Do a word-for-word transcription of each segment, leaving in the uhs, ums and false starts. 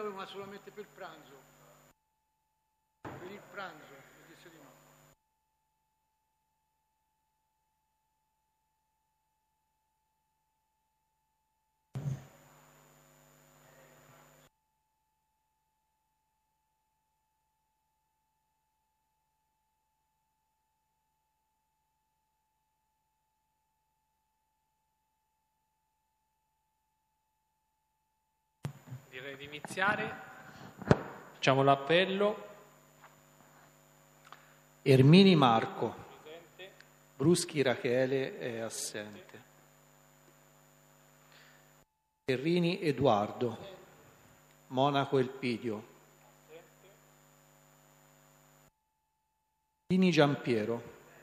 sindaco, ma solamente per il pranzo. Per il pranzo, mi disse di no. Direi di iniziare. Facciamo l'appello. Ermini Marco. Bruschi Rachele è assente. Terrini Edoardo. Monaco Elpidio. Dini Giampiero.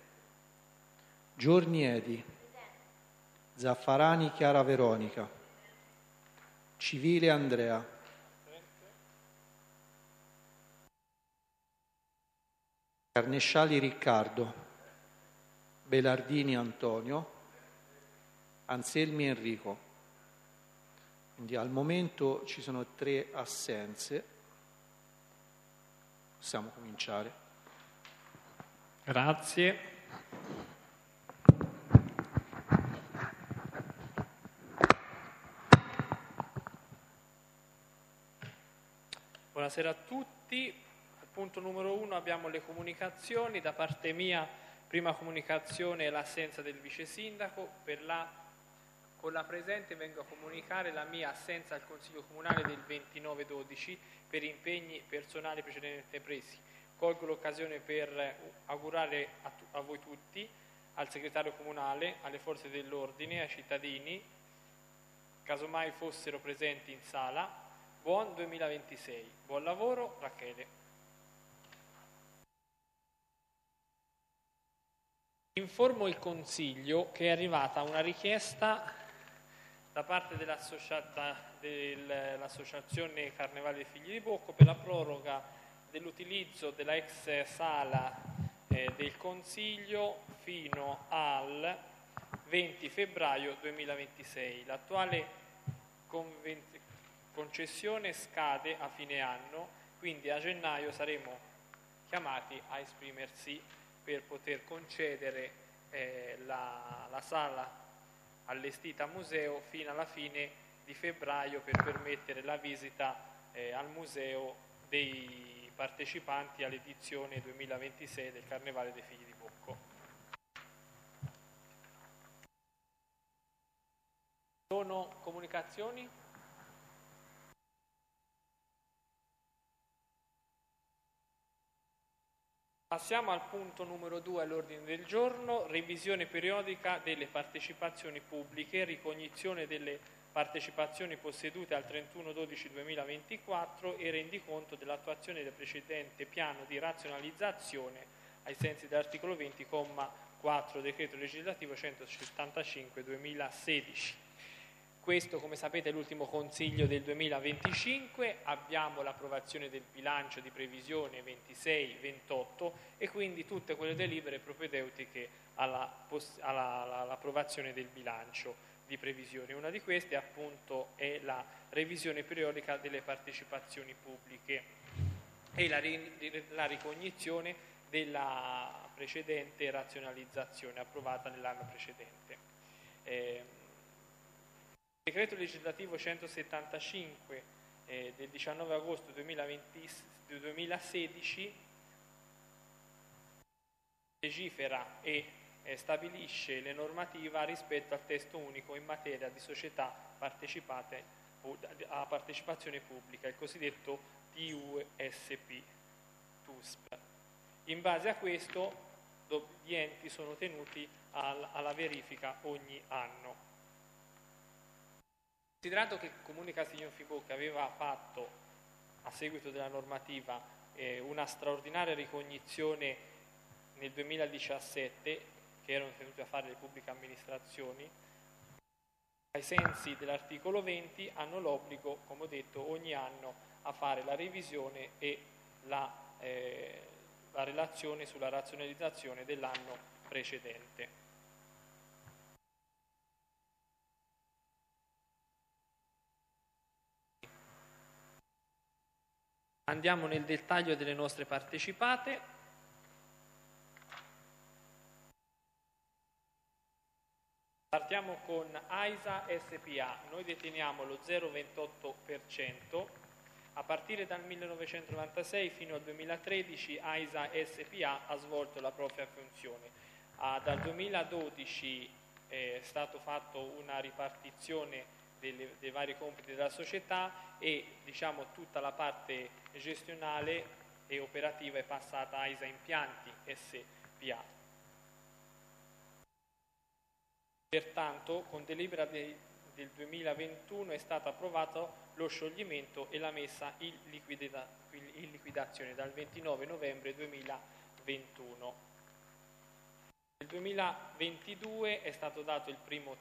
Giorni Edi. Zaffarani Chiara Veronica. Civile Andrea. Carnesciali Riccardo. Belardini Antonio. Anselmi Enrico. Quindi al momento ci sono tre assenze. Possiamo cominciare. Grazie. Buonasera a tutti. Al punto numero uno abbiamo le comunicazioni. Da parte mia, prima comunicazione è l'assenza del vice sindaco. Per la, con la presente vengo a comunicare la mia assenza al Consiglio Comunale del ventinove dodici per impegni personali precedentemente presi. Colgo l'occasione per augurare a, a voi tutti, al segretario comunale, alle forze dell'ordine, ai cittadini, casomai fossero presenti in sala, buon duemilaventisei. Buon lavoro, Rachele. Informo il Consiglio che è arrivata una richiesta da parte dell'Associazione Carnevale dei Figli di Bocco per la proroga dell'utilizzo della ex sala eh, del Consiglio fino al venti febbraio duemilaventisei. L'attuale convenzione concessione scade a fine anno, quindi a gennaio saremo chiamati a esprimersi per poter concedere eh, la, la sala allestita a museo fino alla fine di febbraio per permettere la visita eh, al museo dei partecipanti all'edizione duemilaventisei del Carnevale dei Figli di Bocco. Sono comunicazioni? Passiamo al punto numero due all'ordine del giorno, revisione periodica delle partecipazioni pubbliche, ricognizione delle partecipazioni possedute al trentuno dodici duemilaventiquattro e rendiconto dell'attuazione del precedente piano di razionalizzazione ai sensi dell'articolo venti, comma quattro, decreto legislativo centosettantacinque duemilasedici. Questo, come sapete, è l'ultimo consiglio del duemilaventicinque, abbiamo l'approvazione del bilancio di previsione ventisei ventotto e quindi tutte quelle delibere propedeutiche alla, alla, all'approvazione del bilancio di previsione. Una di queste appunto è la revisione periodica delle partecipazioni pubbliche e la, la ricognizione della precedente razionalizzazione approvata nell'anno precedente. Eh, Il decreto legislativo centosettantacinque eh, del diciannove agosto duemilaventi, duemilasedici legifera e eh, stabilisce le normative rispetto al testo unico in materia di società partecipate a partecipazione pubblica, il cosiddetto T U S P, T U S P. In base a questo gli enti sono tenuti al, alla verifica ogni anno. Considerato che il Comune Castiglione aveva fatto, a seguito della normativa, eh, una straordinaria ricognizione nel duemiladiciassette, che erano tenute a fare le pubbliche amministrazioni, ai sensi dell'articolo venti hanno l'obbligo, come ho detto, ogni anno a fare la revisione e la, eh, la relazione sulla razionalizzazione dell'anno precedente. Andiamo nel dettaglio delle nostre partecipate. Partiamo con AISA S P A, noi deteniamo lo zero virgola ventotto per cento, a partire dal millenovecentonovantasei fino al duemilatredici AISA S P A ha svolto la propria funzione. Ah, dal duemiladodici è stato fatto una ripartizione delle, dei vari compiti della società e diciamo, tutta la parte gestionale e operativa è passata a AISA Impianti S P A. Pertanto, con delibera de, del duemilaventuno è stato approvato lo scioglimento e la messa in, liquidità, in liquidazione dal ventinove novembre duemilaventuno. Nel duemilaventidue è stato dato il primo,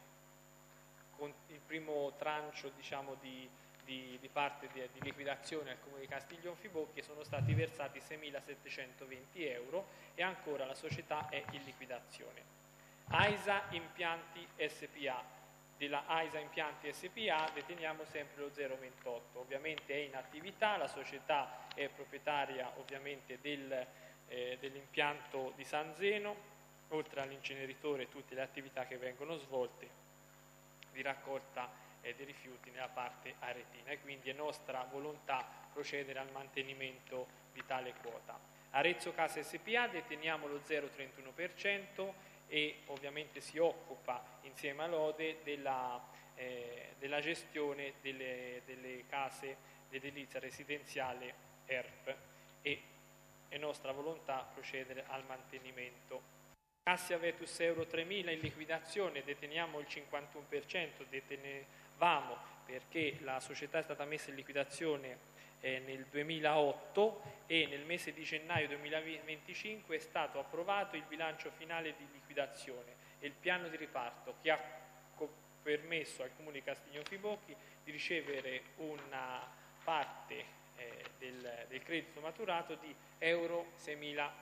il primo trancio diciamo, di, di, di parte di, di liquidazione al Comune di Castiglion Fibocchi e sono stati versati seimilasettecentoventi euro e ancora la società è in liquidazione. AISA Impianti S P A, della AISA Impianti S P A deteniamo sempre lo zero virgola ventotto, ovviamente è in attività, la società è proprietaria ovviamente del, eh, dell'impianto di San Zeno, oltre all'inceneritore tutte le attività che vengono svolte di raccolta eh, dei rifiuti nella parte aretina e quindi è nostra volontà procedere al mantenimento di tale quota. Arezzo Case S P A deteniamo lo zero virgola trentuno per cento e ovviamente si occupa insieme all'Ode della, eh, della gestione delle, delle case di edilizia residenziale E R P e è nostra volontà procedere al mantenimento. Cassia Vetus Euro tremila in liquidazione, deteniamo il cinquantuno per cento, detenevamo perché la società è stata messa in liquidazione eh, nel duemilaotto e nel mese di gennaio duemilaventicinque è stato approvato il bilancio finale di liquidazione e il piano di riparto che ha permesso al Comune di Castiglion Fibocchi di ricevere una parte eh, del, del credito maturato di euro seimila.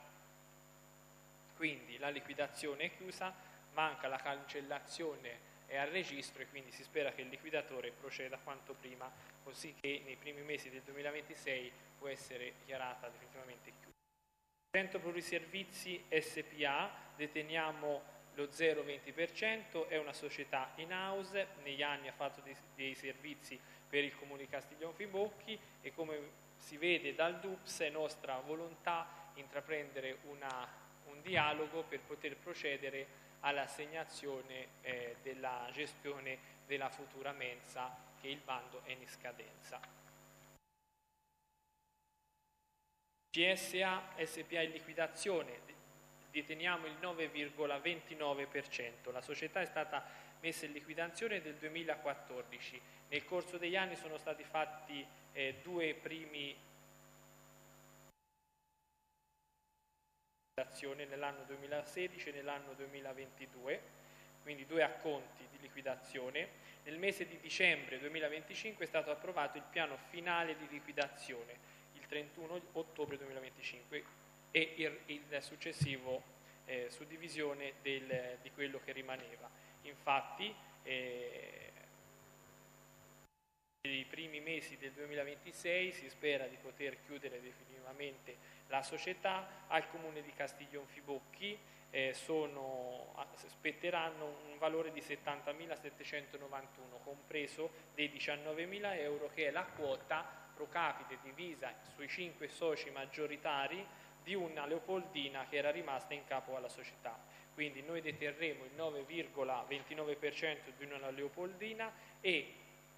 Quindi la liquidazione è chiusa, manca la cancellazione è al registro e quindi si spera che il liquidatore proceda quanto prima, così che nei primi mesi del duemilaventisei può essere dichiarata definitivamente chiusa. Centro Pluriservizi S P A deteniamo lo zero virgola venti per cento, è una società in house, negli anni ha fatto dei, dei servizi per il Comune di Castiglion Fibocchi e come si vede dal D U P S è nostra volontà intraprendere una, un dialogo per poter procedere all'assegnazione eh, della gestione della futura mensa che il bando è in scadenza. C S A S P A in liquidazione, deteniamo il nove virgola ventinove per cento. La società è stata messa in liquidazione nel duemilaquattordici. Nel corso degli anni sono stati fatti eh, due primi nell'anno duemilasedici e nell'anno duemilaventidue, quindi due acconti di liquidazione. Nel mese di dicembre duemilaventicinque è stato approvato il piano finale di liquidazione, il trentuno ottobre duemilaventicinque e il, il successivo eh, suddivisione del, di quello che rimaneva. Infatti eh, nei primi mesi del duemilaventisei si spera di poter chiudere definitivamente la società. Al Comune di Castiglion Fibocchi eh, sono, spetteranno un valore di settantamilasettecentonovantuno, compreso dei diciannovemila euro che è la quota pro capite divisa sui cinque soci maggioritari di una Leopoldina che era rimasta in capo alla società. Quindi noi deterremo il nove virgola ventinove per cento di una Leopoldina e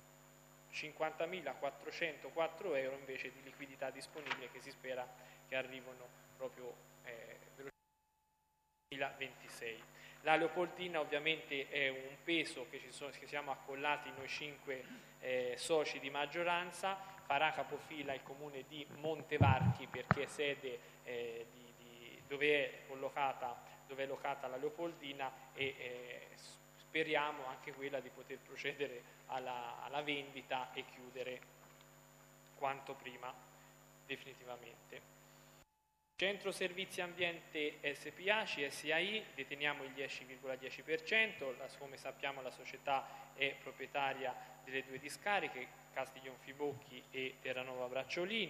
cinquantamilaquattrocentoquattro euro invece di liquidità disponibile che si spera che arrivano proprio eh, nel duemilaventisei. La Leopoldina ovviamente è un peso che ci, sono, che siamo accollati noi cinque eh, soci di maggioranza, farà capofila il comune di Montevarchi perché è sede eh, di, di, dove, è collocata, dove è locata la Leopoldina e eh, speriamo anche quella di poter procedere alla, alla vendita e chiudere quanto prima definitivamente. Centro Servizi Ambiente S P A, C S A I, deteniamo il dieci virgola dieci per cento, come sappiamo la società è proprietaria delle due discariche, Castiglion Fibocchi e Terranova Bracciolini.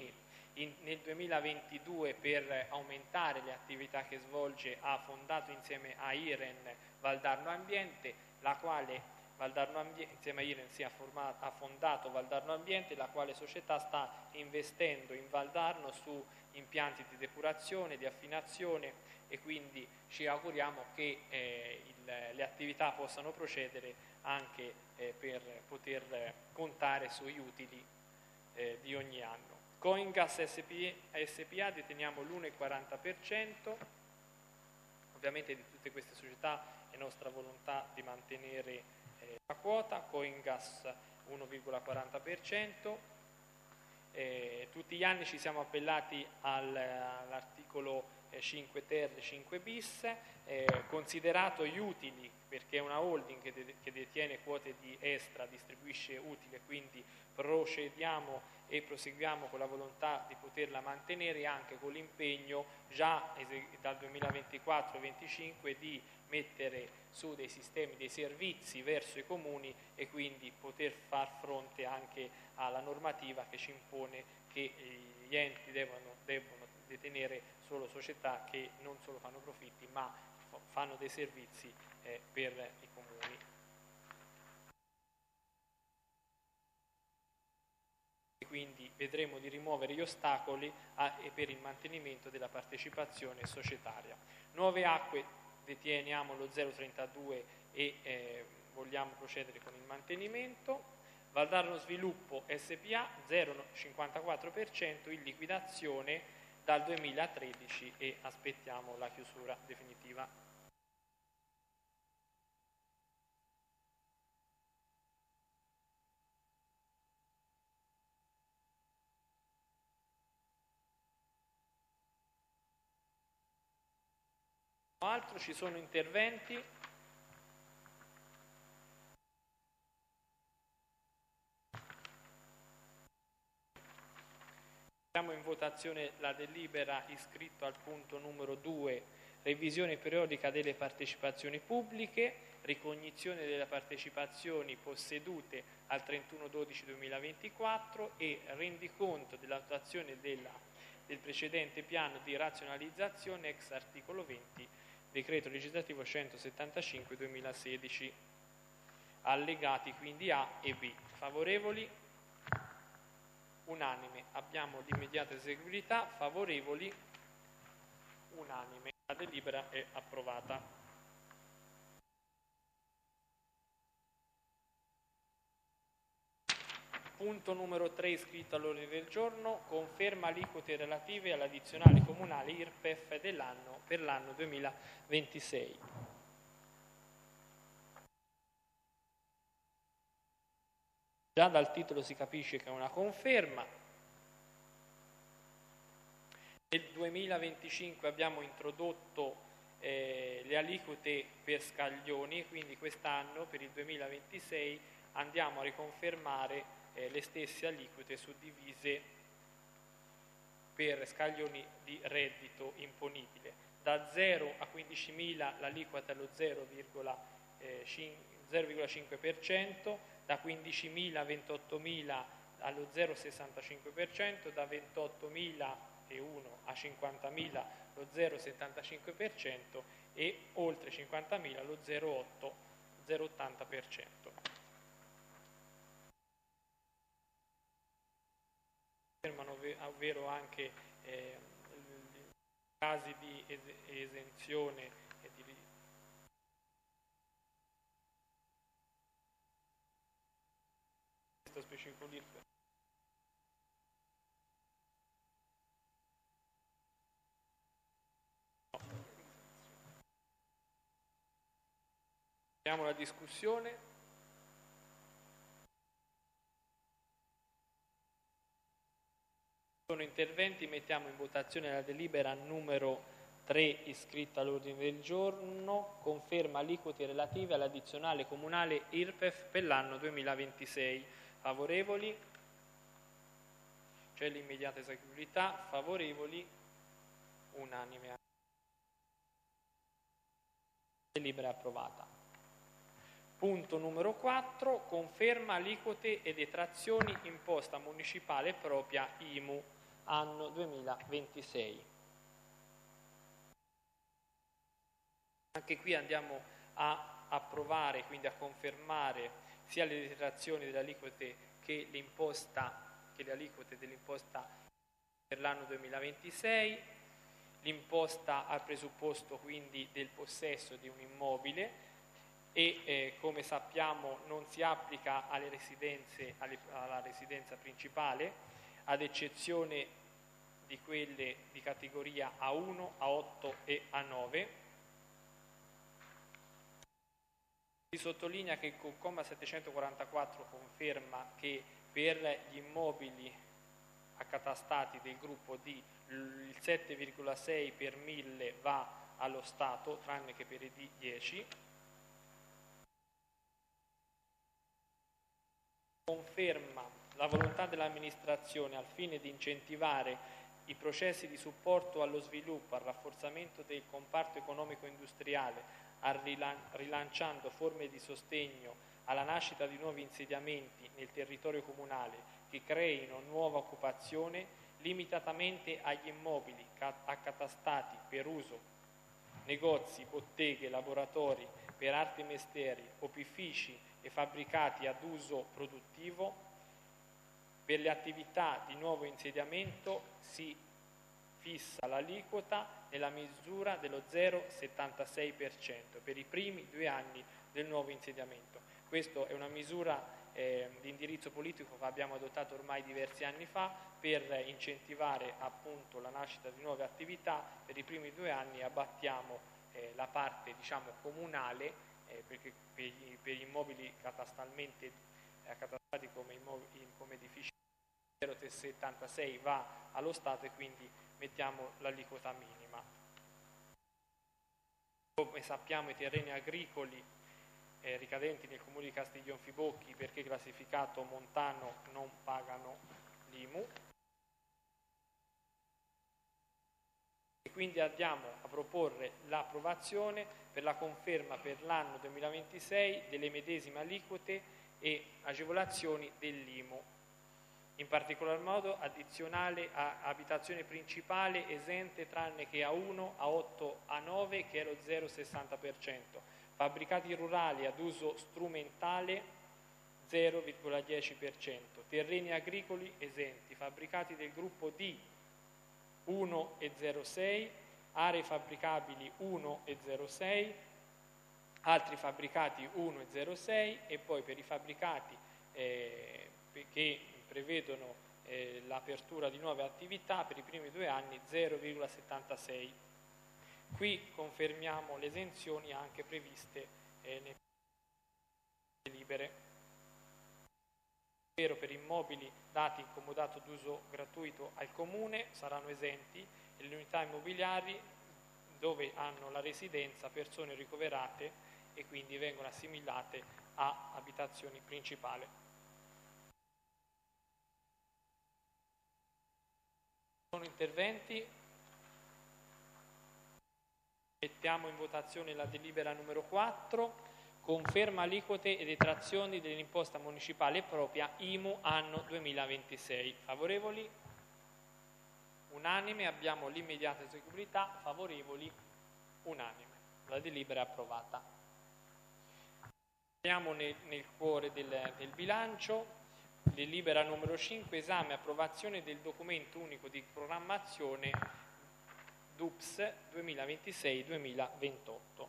In, nel duemilaventidue, per aumentare le attività che svolge, ha fondato insieme a IREN Valdarno Ambiente, la quale Valdarno Ambiente, insieme a IREN si è formato, ha fondato Valdarno Ambiente, la quale società sta investendo in Valdarno su impianti di depurazione, di affinazione, e quindi ci auguriamo che eh, il, le attività possano procedere anche eh, per poter eh, contare sugli utili eh, di ogni anno. Coingas S P A deteniamo l'uno virgola quaranta per cento, ovviamente di tutte queste società è nostra volontà di mantenere eh, la quota. Coingas uno virgola quaranta per cento, eh, tutti gli anni ci siamo appellati al, all'articolo cinque ter e cinque bis, eh, considerato gli utili, perché è una holding che, de- che detiene quote di Estra, distribuisce utili, quindi procediamo e proseguiamo con la volontà di poterla mantenere, anche con l'impegno già dal duemilaventiquattro venticinque di mettere su dei sistemi, dei servizi verso i comuni, e quindi poter far fronte anche alla normativa che ci impone che gli enti devono, devono detenere solo società che non solo fanno profitti ma fanno dei servizi eh, per i comuni. E quindi vedremo di rimuovere gli ostacoli a, e per il mantenimento della partecipazione societaria. Nuove Acque deteniamo lo zero virgola trentadue e eh, vogliamo procedere con il mantenimento. Valdarno Sviluppo S P A zero virgola cinquantaquattro per cento in liquidazione dal duemilatredici e aspettiamo la chiusura definitiva. Altro, ci sono interventi? Mettiamo in votazione la delibera iscritto al punto numero due, revisione periodica delle partecipazioni pubbliche, ricognizione delle partecipazioni possedute al trentuno dicembre duemilaventiquattro e rendiconto dell'attuazione della, del precedente piano di razionalizzazione ex articolo venti decreto legislativo centosettantacinque duemilasedici. Allegati quindi A e B. Favorevoli? Unanime. Abbiamo l'immediata eseguibilità. Favorevoli? Unanime. La delibera è approvata. Punto numero tre iscritto all'ordine del giorno, conferma aliquote relative all'addizionale comunale I R P E F dell'anno per l'anno duemilaventisei. Già dal titolo si capisce che è una conferma. Nel duemilaventicinque abbiamo introdotto eh, le aliquote per scaglioni, quindi quest'anno per il duemilaventisei andiamo a riconfermare eh, le stesse aliquote suddivise per scaglioni di reddito imponibile. Da zero a quindicimila l'aliquota è lo zero virgola cinque per cento, da quindicimila a ventottomila allo zero virgola sessantacinque per cento, da ventottomilauno a cinquantamila lo zero virgola settantacinque per cento e oltre cinquantamila lo zero virgola ottanta per cento. Ovvero anche eh, casi di es- esenzione e di questo specifico l'I R P E F. Apriamo la discussione. Sono interventi, mettiamo in votazione la delibera numero tre iscritta all'ordine del giorno, conferma aliquote relative all'addizionale comunale I R P E F per l'anno duemilaventisei. Favorevoli? C'è l'immediata eseguibilità. Favorevoli? Unanime. La delibera è approvata. Punto numero quattro, conferma aliquote e detrazioni imposta municipale propria I M U. anno duemilaventisei. Anche qui andiamo a approvare, quindi a confermare sia le detrazioni delle aliquote che l'imposta, che le aliquote dell'imposta per l'anno duemilaventisei, l'imposta al presupposto quindi del possesso di un immobile e eh, come sappiamo non si applica alle residenze, alle, alla residenza principale, ad eccezione di quelle di categoria A uno, A otto e A nove. Si sottolinea che il comma settecentoquarantaquattro conferma che per gli immobili accatastati del gruppo D il sette virgola sei per mille va allo Stato, tranne che per i D dieci. Conferma la volontà dell'amministrazione al fine di incentivare i processi di supporto allo sviluppo, al rafforzamento del comparto economico-industriale, rilanciando forme di sostegno alla nascita di nuovi insediamenti nel territorio comunale che creino nuova occupazione limitatamente agli immobili accatastati per uso, negozi, botteghe, laboratori per arti e mestieri, opifici e fabbricati ad uso produttivo. Per le attività di nuovo insediamento si fissa l'aliquota nella misura dello zero virgola settantasei per cento per i primi due anni del nuovo insediamento. Questa è una misura eh, di indirizzo politico che abbiamo adottato ormai diversi anni fa per incentivare appunto la nascita di nuove attività. Per i primi due anni abbattiamo eh, la parte diciamo comunale eh, perché per gli, per gli immobili catastalmente eh, catastati come, immobili, come edifici zero virgola settantasei va allo Stato e quindi mettiamo l'aliquota minima. Come sappiamo i terreni agricoli eh, ricadenti nel comune di Castiglionfibocchi perché classificato montano non pagano l'I M U e quindi andiamo a proporre l'approvazione per la conferma per l'anno duemilaventisei delle medesime aliquote e agevolazioni dell'I M U. In particolar modo addizionale a abitazione principale esente tranne che A uno, A otto, A nove che è lo zero virgola sessanta per cento, fabbricati rurali ad uso strumentale zero virgola dieci per cento, terreni agricoli esenti, fabbricati del gruppo D uno e zero virgola sei, aree fabbricabili uno e zero virgola sei, altri fabbricati uno e zero virgola sei e poi per i fabbricati eh, che prevedono eh, l'apertura di nuove attività per i primi due anni zero virgola settantasei. Qui confermiamo le esenzioni anche previste eh, nelle delibere, ovvero per immobili dati in comodato d'uso gratuito al Comune saranno esenti e le unità immobiliari dove hanno la residenza persone ricoverate e quindi vengono assimilate a abitazioni principali. Sono interventi? Mettiamo in votazione la delibera numero quattro, conferma aliquote e detrazioni dell'imposta municipale propria I M U anno duemilaventisei. Favorevoli? Unanime, abbiamo l'immediata eseguibilità, favorevoli? Unanime. La delibera è approvata. Andiamo nel, nel cuore del, del bilancio. Delibera numero cinque, esame e approvazione del documento unico di programmazione D U P S duemilaventisei duemilaventotto.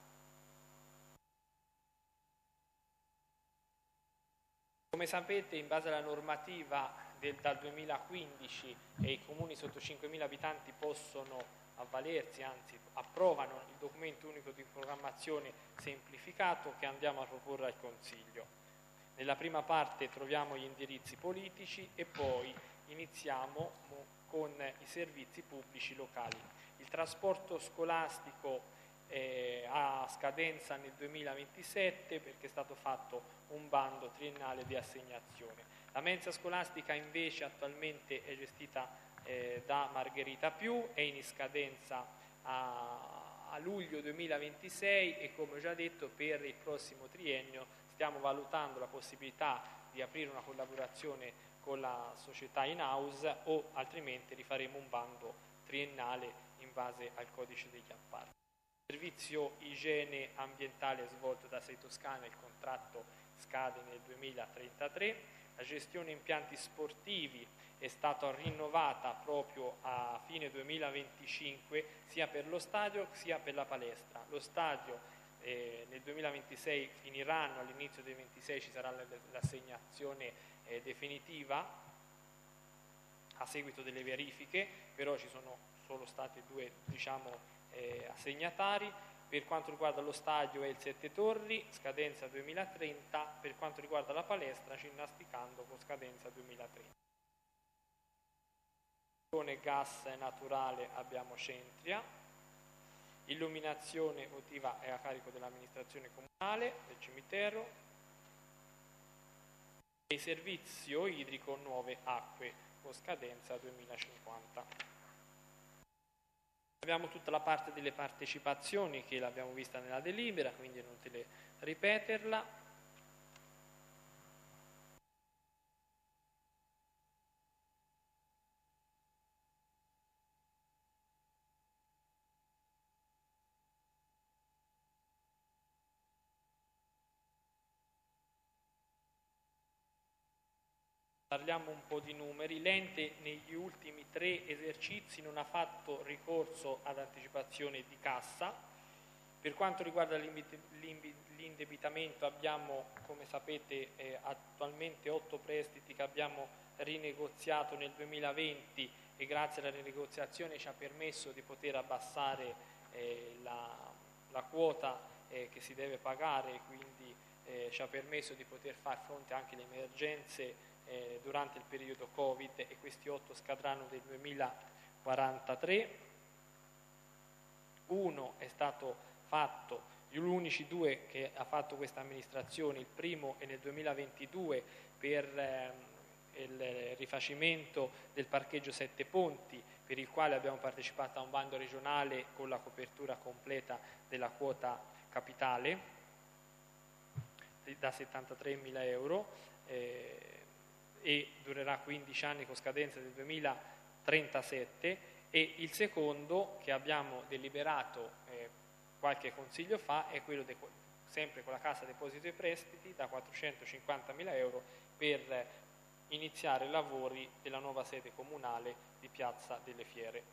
Come sapete, in base alla normativa del, dal duemilaquindici eh, i comuni sotto cinquemila abitanti possono avvalersi, anzi approvano il documento unico di programmazione semplificato che andiamo a proporre al Consiglio. Nella prima parte troviamo gli indirizzi politici e poi iniziamo con i servizi pubblici locali. Il trasporto scolastico eh, ha scadenza nel duemilaventisette perché è stato fatto un bando triennale di assegnazione. La mensa scolastica invece attualmente è gestita eh, da Margherita Più, è in scadenza a, a luglio duemilaventisei e come ho già detto per il prossimo triennio stiamo valutando la possibilità di aprire una collaborazione con la società in house o altrimenti rifaremo un bando triennale in base al codice degli appalti. Il servizio igiene ambientale svolto da Sei Toscana, il contratto scade nel duemilatrentatré, la gestione impianti sportivi è stata rinnovata proprio a fine duemilaventicinque sia per lo stadio sia per la palestra. Lo stadio eh, nel duemilaventisei finiranno, all'inizio del ventisei ci sarà l'assegnazione eh, definitiva a seguito delle verifiche, però ci sono solo stati due diciamo, eh, assegnatari. Per quanto riguarda lo stadio è il Sette Torri, scadenza duemilatrenta, per quanto riguarda la palestra Cinnasticando con scadenza duemilatrenta. Gas naturale abbiamo Centria, illuminazione votiva è a carico dell'amministrazione comunale, del cimitero, e servizio idrico Nuove Acque con scadenza duemilacinquanta. Abbiamo tutta la parte delle partecipazioni che l'abbiamo vista nella delibera, quindi è inutile ripeterla. Parliamo un po' di numeri. L'ente negli ultimi tre esercizi non ha fatto ricorso ad anticipazione di cassa. Per quanto riguarda l'indebitamento abbiamo, come sapete, eh, attualmente otto prestiti che abbiamo rinegoziato nel duemilaventi e grazie alla rinegoziazione ci ha permesso di poter abbassare eh, la, la quota eh, che si deve pagare, quindi eh, ci ha permesso di poter far fronte anche alle emergenze Eh, durante il periodo Covid, e questi otto scadranno nel duemilaquarantatré. Uno è stato fatto, gli unici due che ha fatto questa amministrazione, il primo è nel duemilaventidue per eh, il rifacimento del parcheggio Sette Ponti, per il quale abbiamo partecipato a un bando regionale con la copertura completa della quota capitale da settantatremila euro. Eh, e durerà quindici anni con scadenza del duemilatrentasette, e il secondo che abbiamo deliberato eh, qualche consiglio fa è quello de, sempre con la Cassa Depositi e Prestiti da quattrocentocinquantamila euro per iniziare i lavori della nuova sede comunale di Piazza delle Fiere.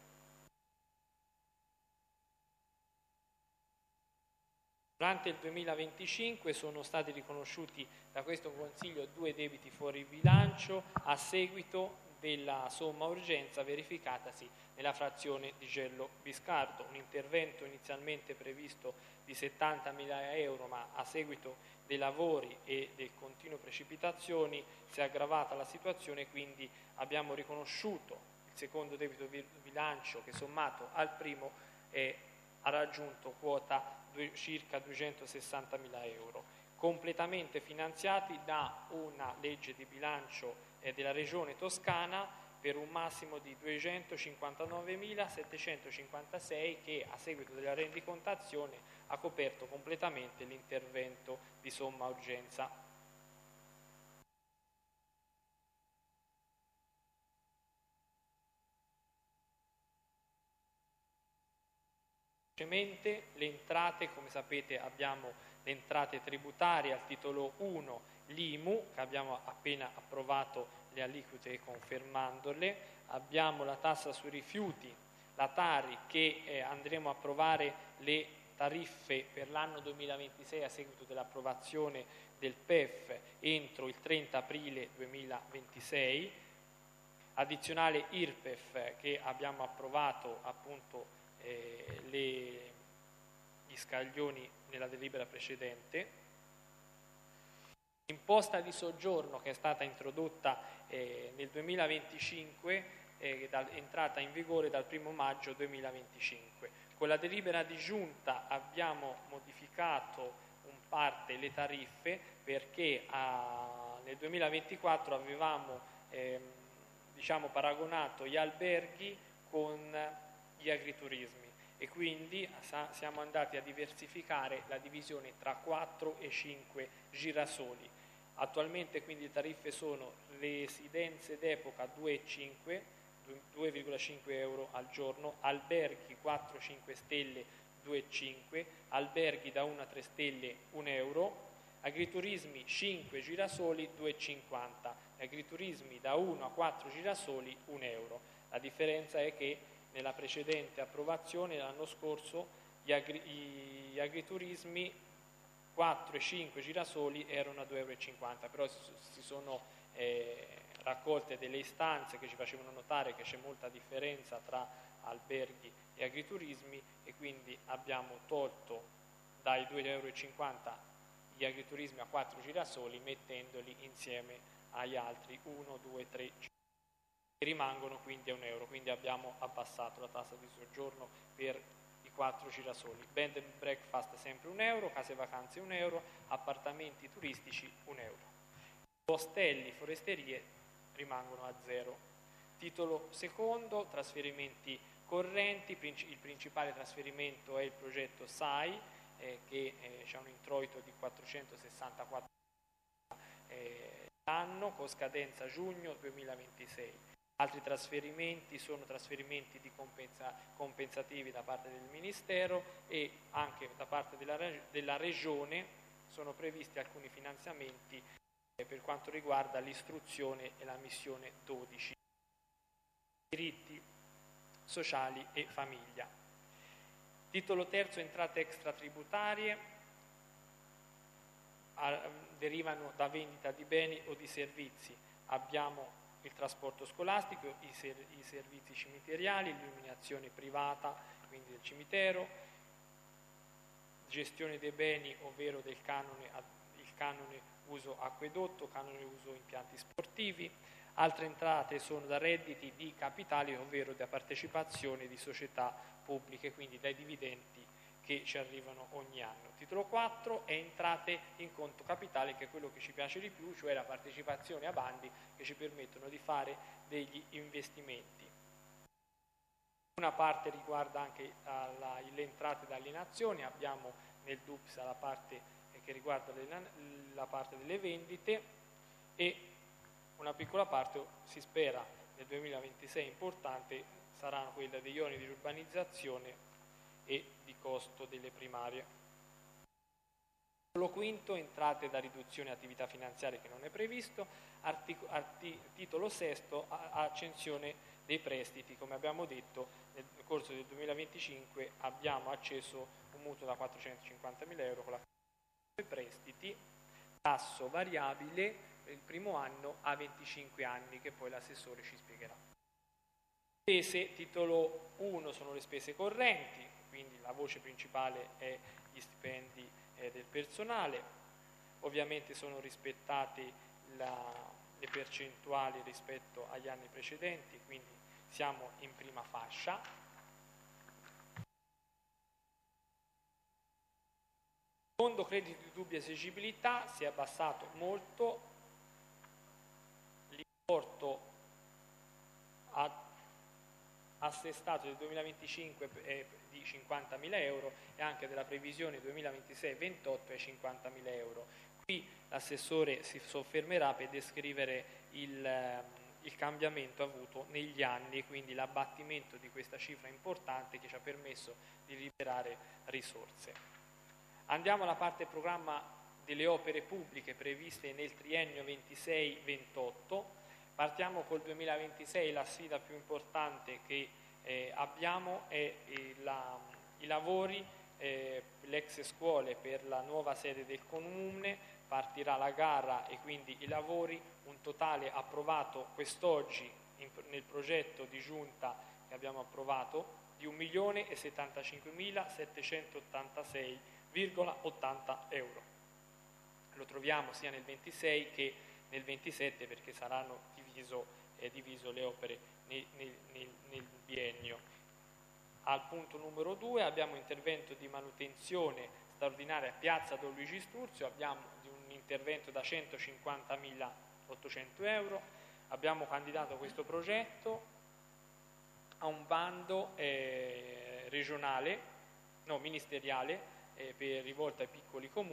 Durante il duemilaventicinque sono stati riconosciuti da questo Consiglio due debiti fuori bilancio a seguito della somma urgenza verificatasi nella frazione di Gello Biscardo, un intervento inizialmente previsto di settantamila euro, ma a seguito dei lavori e del continuo precipitazioni si è aggravata la situazione, quindi abbiamo riconosciuto il secondo debito bilancio che sommato al primo è, ha raggiunto quota circa duecentosessantamila euro, completamente finanziati da una legge di bilancio eh, della Regione Toscana per un massimo di duecentocinquantanovemilasettecentocinquantasei, che a seguito della rendicontazione ha coperto completamente l'intervento di somma urgenza. Le entrate, come sapete, abbiamo le entrate tributarie al titolo uno, l'I M U, che abbiamo appena approvato le aliquote confermandole, abbiamo la tassa sui rifiuti, la Tari, che eh, andremo a approvare le tariffe per l'anno duemilaventisei a seguito dell'approvazione del P E F entro il trenta aprile duemilaventisei, addizionale I R P E F che abbiamo approvato appunto Eh, le, gli scaglioni nella delibera precedente, imposta di soggiorno che è stata introdotta eh, nel duemilaventicinque, eh, da, entrata in vigore dal primo maggio duemilaventicinque. Con la delibera di giunta abbiamo modificato in parte le tariffe perché a, nel duemilaventiquattro avevamo eh, diciamo, paragonato gli alberghi con gli agriturismi e quindi siamo andati a diversificare la divisione tra quattro e cinque girasoli. Attualmente quindi le tariffe sono residenze d'epoca due virgola cinque euro al giorno, alberghi quattro cinque stelle due virgola cinque, alberghi da uno a tre stelle un euro, agriturismi cinque girasoli due virgola cinquanta, agriturismi da uno a quattro girasoli un euro. La differenza è che nella precedente approvazione l'anno scorso gli, agri, gli agriturismi quattro e cinque girasoli erano a due virgola cinquanta euro, però si sono eh, raccolte delle istanze che ci facevano notare che c'è molta differenza tra alberghi e agriturismi e quindi abbiamo tolto dai due virgola cinquanta euro gli agriturismi a quattro girasoli mettendoli insieme agli altri uno, due, tre, cinque che rimangono quindi a un euro, quindi abbiamo abbassato la tassa di soggiorno per i quattro girasoli. Bed and breakfast sempre un euro, case vacanze un euro, appartamenti turistici un euro. Ostelli, foresterie rimangono a zero. Titolo secondo, trasferimenti correnti, il principale trasferimento è il progetto S A I eh, che eh, ha un introito di quattrocentosessantaquattro eh, l'anno con scadenza giugno duemilaventisei. Altri trasferimenti sono trasferimenti di compensa, compensativi da parte del Ministero e anche da parte della, della Regione sono previsti alcuni finanziamenti eh, per quanto riguarda l'istruzione e la missione dodici, diritti sociali e famiglia. Titolo terzo, entrate extratributarie a, derivano da vendita di beni o di servizi. Abbiamo il trasporto scolastico, i, ser i servizi cimiteriali, l'illuminazione privata, quindi del cimitero, gestione dei beni, ovvero del canone, il canone uso acquedotto, canone uso impianti sportivi. Altre entrate sono da redditi di capitali, ovvero da partecipazioni di società pubbliche, quindi dai dividendi che ci arrivano ogni anno. Titolo quattro è entrate in conto capitale, che è quello che ci piace di più, cioè la partecipazione a bandi che ci permettono di fare degli investimenti. Una parte riguarda anche alla, le entrate da alienazione, abbiamo nel D U P S la parte che riguarda le, la parte delle vendite e una piccola parte, si spera nel duemilaventisei importante, sarà quella degli oneri di urbanizzazione e di costo delle primarie. Titolo quinto, entrate da riduzione attività finanziarie che non è previsto. Artic arti titolo sesto, accensione dei prestiti. Come abbiamo detto, nel corso del duemilaventicinque abbiamo acceso un mutuo da quattrocentocinquantamila euro con la dei prestiti, tasso variabile il primo anno a venticinque anni, che poi l'assessore ci spiegherà. Spese, titolo uno sono le spese correnti, quindi la voce principale è gli stipendi eh, del personale. Ovviamente sono rispettate la, le percentuali rispetto agli anni precedenti, quindi siamo in prima fascia. Fondo credito di dubbia esigibilità si è abbassato molto, l'importo a assestato del duemilaventicinque è di cinquantamila euro e anche della previsione duemilaventisei ventotto è cinquantamila euro. Qui l'assessore si soffermerà per descrivere il, il cambiamento avuto negli anni, quindi l'abbattimento di questa cifra importante che ci ha permesso di liberare risorse. Andiamo alla parte programma delle opere pubbliche previste nel triennio ventisei ventotto. Partiamo col duemilaventisei, la sfida più importante che eh, abbiamo è eh, la, i lavori, eh, le ex scuole per la nuova sede del Comune, partirà la gara e quindi i lavori, un totale approvato quest'oggi nel progetto di giunta che abbiamo approvato di un milione e settantacinquemilasettecentottantasei virgola ottanta euro. Lo troviamo sia nel ventisei che nel ventisette perché saranno diviso, eh, diviso le opere nel, nel, nel, nel biennio. Al punto numero due abbiamo intervento di manutenzione straordinaria a Piazza Don Luigi Sturzo, abbiamo di un intervento da centocinquantamilaottocento euro, abbiamo candidato questo progetto a un bando eh, regionale, no, ministeriale, eh, per rivolta ai piccoli comuni,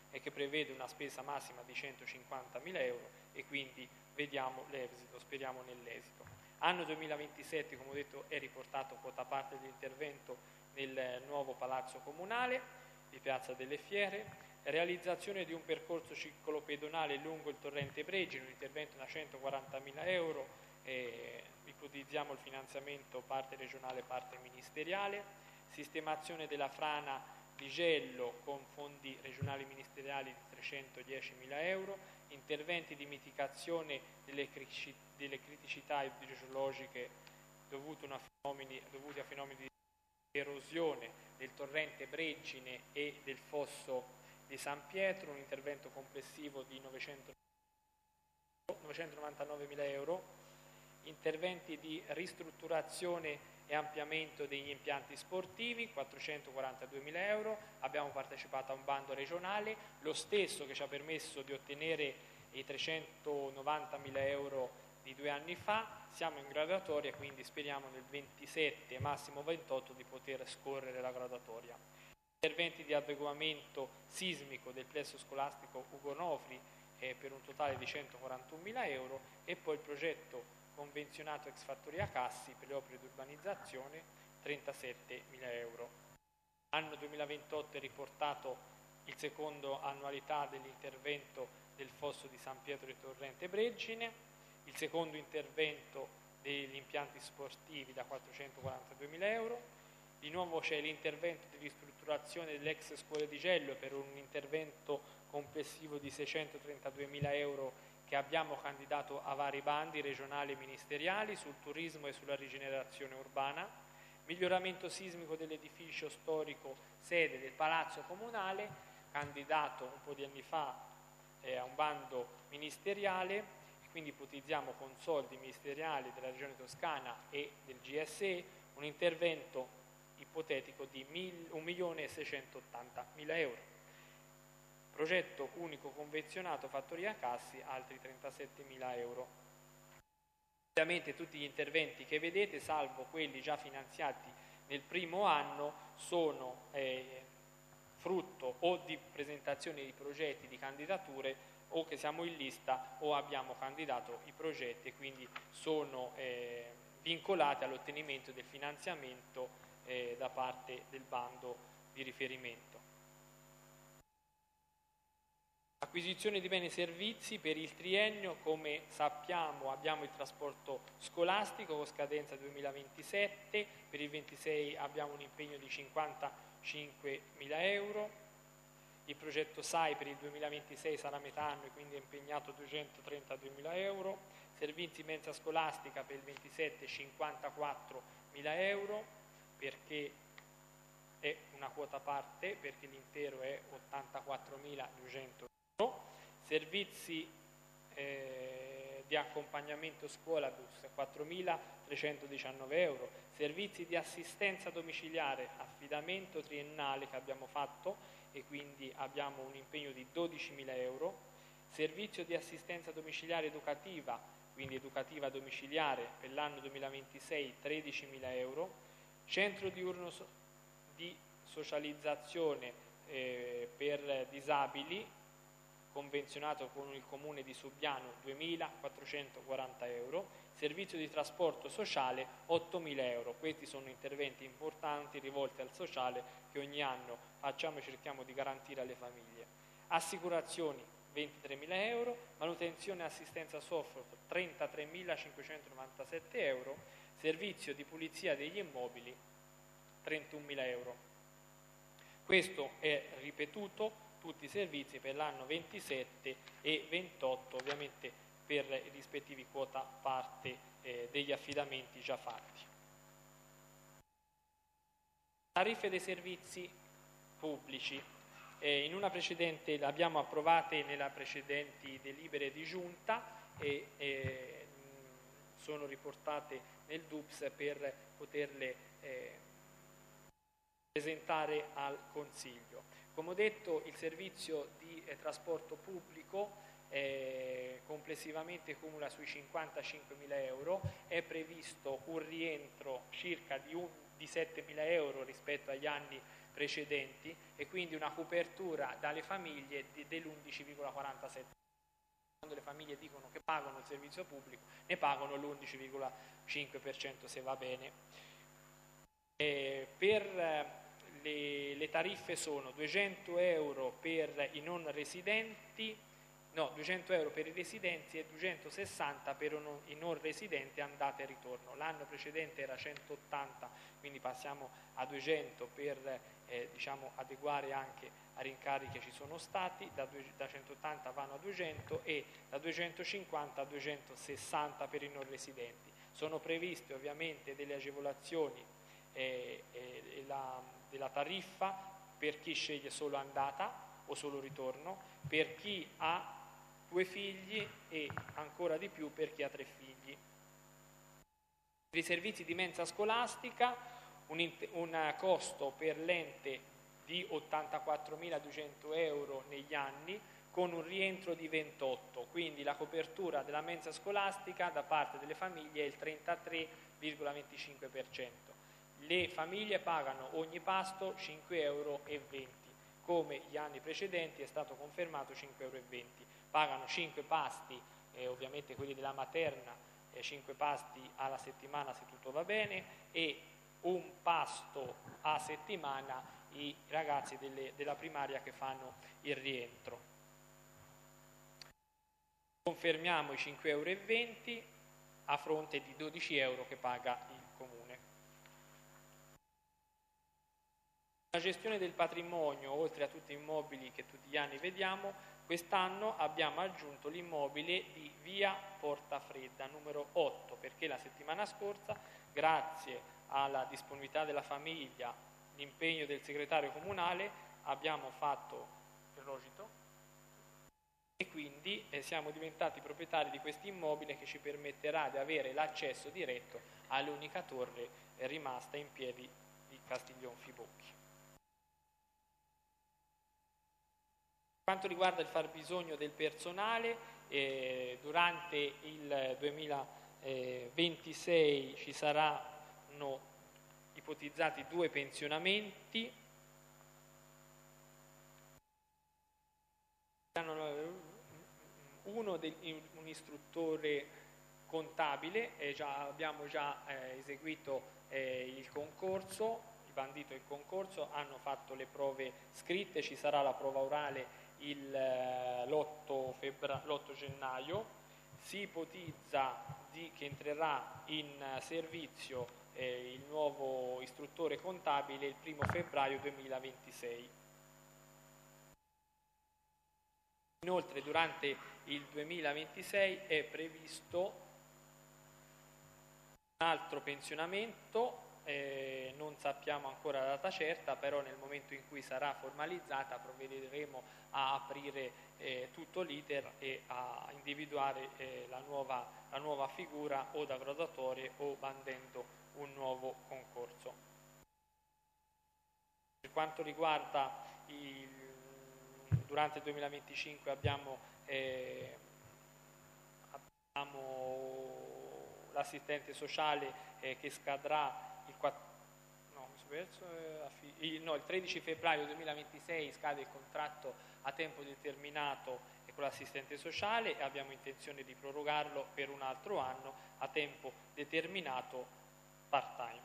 e che prevede una spesa massima di centocinquantamila euro e quindi vediamo l'esito, speriamo nell'esito. Anno duemilaventisette, come ho detto, è riportato quota parte dell'intervento nel nuovo palazzo comunale di Piazza delle Fiere, realizzazione di un percorso ciclopedonale lungo il torrente Bregino, un intervento da centoquarantamila euro, eh, ipotizziamo il finanziamento parte regionale, parte ministeriale, sistemazione della frana di Gello con fondi regionali ministeriali di trecentodiecimila euro, interventi di mitigazione delle, delle criticità idrogeologiche dovute a fenomeni, dovuti a fenomeni di erosione del torrente Bregine e del fosso di San Pietro, un intervento complessivo di novecentonovantanovemila euro, interventi di ristrutturazione e ampliamento degli impianti sportivi, quattrocentoquarantaduemila euro, abbiamo partecipato a un bando regionale, lo stesso che ci ha permesso di ottenere i trecentonovantamila euro di due anni fa, siamo in graduatoria, quindi speriamo nel ventisette, massimo ventotto, di poter scorrere la graduatoria. Interventi di adeguamento sismico del plesso scolastico Ugo Nofri eh, per un totale di centoquarantunomila euro e poi il progetto convenzionato ex fattoria Cassi per le opere di urbanizzazione trentasettemila euro. Anno duemilaventotto è riportato il secondo annualità dell'intervento del fosso di San Pietro e Torrente Bregine, il secondo intervento degli impianti sportivi da quattrocentoquarantaduemila euro, di nuovo c'è l'intervento di ristrutturazione delle ex scuole di Gello per un intervento complessivo di seicentotrentaduemila euro che abbiamo candidato a vari bandi regionali e ministeriali sul turismo e sulla rigenerazione urbana, miglioramento sismico dell'edificio storico sede del Palazzo Comunale, candidato un po' di anni fa eh, a un bando ministeriale, quindi ipotizziamo con soldi ministeriali della Regione Toscana e del G S E un intervento ipotetico di un milione e seicentottantamila euro. Progetto unico convenzionato fattoria Cassi, altri trentasettemila euro. Ovviamente tutti gli interventi che vedete, salvo quelli già finanziati nel primo anno, sono eh, frutto o di presentazione di progetti, di candidature, o che siamo in lista o abbiamo candidato i progetti e quindi sono eh, vincolati all'ottenimento del finanziamento eh, da parte del bando di riferimento. Acquisizione di beni e servizi per il triennio, come sappiamo abbiamo il trasporto scolastico con scadenza duemilaventisette, per il ventisei abbiamo un impegno di cinquantacinquemila euro, il progetto S A I per il duemilaventisei sarà metà anno e quindi è impegnato duecentotrentaduemila euro, servizi mensa scolastica per il ventisette cinquantaquattromila euro perché è una quota parte, perché l'intero è ottantaquattromiladuecento euro, servizi eh, di accompagnamento scuolabus quattromilatrecentodiciannove euro, servizi di assistenza domiciliare, affidamento triennale che abbiamo fatto e quindi abbiamo un impegno di dodicimila euro, servizio di assistenza domiciliare educativa, quindi educativa domiciliare per l'anno duemilaventisei tredicimila euro, centro diurno so- di socializzazione eh, per disabili, convenzionato con il comune di Subiano duemilaquattrocentoquaranta euro, servizio di trasporto sociale ottomila euro. Questi sono interventi importanti rivolti al sociale che ogni anno facciamo e cerchiamo di garantire alle famiglie. Assicurazioni ventitremila euro, manutenzione e assistenza software trentatremilacinquecentonovantasette euro, servizio di pulizia degli immobili trentunomila euro. Questo è ripetuto tutti i servizi per l'anno ventisette e ventotto, ovviamente per i rispettivi quota parte eh, degli affidamenti già fatti. Tariffe dei servizi pubblici. Eh, in una precedente l'abbiamo approvate nella precedenti delibere di giunta e eh, sono riportate nel D U P S per poterle eh, presentare al Consiglio. Come ho detto, il servizio di eh, trasporto pubblico eh, complessivamente cumula sui cinquantacinquemila euro, è previsto un rientro circa di, un, di settemila euro rispetto agli anni precedenti e quindi una copertura dalle famiglie dell'undici virgola quarantasette per cento. Quando le famiglie dicono che pagano il servizio pubblico, ne pagano l'undici virgola cinque per cento se va bene. Eh, per le, le tariffe sono duecento euro per i non residenti, no, duecento euro per i residenti e duecentosessanta per i non residenti andata e ritorno. L'anno precedente era centottanta, quindi passiamo a duecento per eh, diciamo, adeguare anche a rincari che ci sono stati, da, da centottanta vanno a duecento e da duecentocinquanta a duecentosessanta per i non residenti. Sono previste ovviamente delle agevolazioni eh, eh, la, della tariffa per chi sceglie solo andata o solo ritorno, per chi ha due figli e ancora di più per chi ha tre figli. Per i servizi di mensa scolastica un, un costo per l'ente di ottantaquattromiladuecento euro negli anni con un rientro di ventotto, quindi la copertura della mensa scolastica da parte delle famiglie è il trentatré virgola venticinque per cento. Le famiglie pagano ogni pasto cinque euro e venti, come gli anni precedenti è stato confermato cinque euro e venti. Pagano cinque pasti, eh, ovviamente quelli della materna, eh, cinque pasti alla settimana se tutto va bene e un pasto a settimana i ragazzi delle, della primaria che fanno il rientro. Confermiamo i cinque euro e venti a fronte di dodici euro che paga il Comune. La gestione del patrimonio, oltre a tutti gli immobili che tutti gli anni vediamo, quest'anno abbiamo aggiunto l'immobile di via Portafredda numero otto, perché la settimana scorsa, grazie alla disponibilità della famiglia, l'impegno del segretario comunale, abbiamo fatto il rogito e quindi eh, siamo diventati proprietari di questo immobile che ci permetterà di avere l'accesso diretto all'unica torre eh, rimasta in piedi di Castiglion Fibocchi. Per quanto riguarda il fabbisogno del personale, eh, durante il duemilaventisei ci saranno ipotizzati due pensionamenti, uno del, un istruttore contabile, eh, già, abbiamo già eh, eseguito eh, il concorso, il bandito il concorso, hanno fatto le prove scritte, ci sarà la prova orale l'otto gennaio, si ipotizza di, che entrerà in servizio eh, il nuovo istruttore contabile il primo febbraio duemilaventisei. Inoltre durante il duemilaventisei è previsto un altro pensionamento, eh, non sappiamo ancora la data certa, però nel momento in cui sarà formalizzata provvederemo a aprire eh, tutto l'iter e a individuare eh, la, nuova, la nuova figura o da graduatorie o bandendo un nuovo concorso. Per quanto riguarda il, durante il duemilaventicinque abbiamo, eh, abbiamo l'assistente sociale eh, che scadrà il quattro no, il, no, il tredici febbraio duemilaventisei scade il contratto a tempo determinato con l'assistente sociale e abbiamo intenzione di prorogarlo per un altro anno a tempo determinato part-time.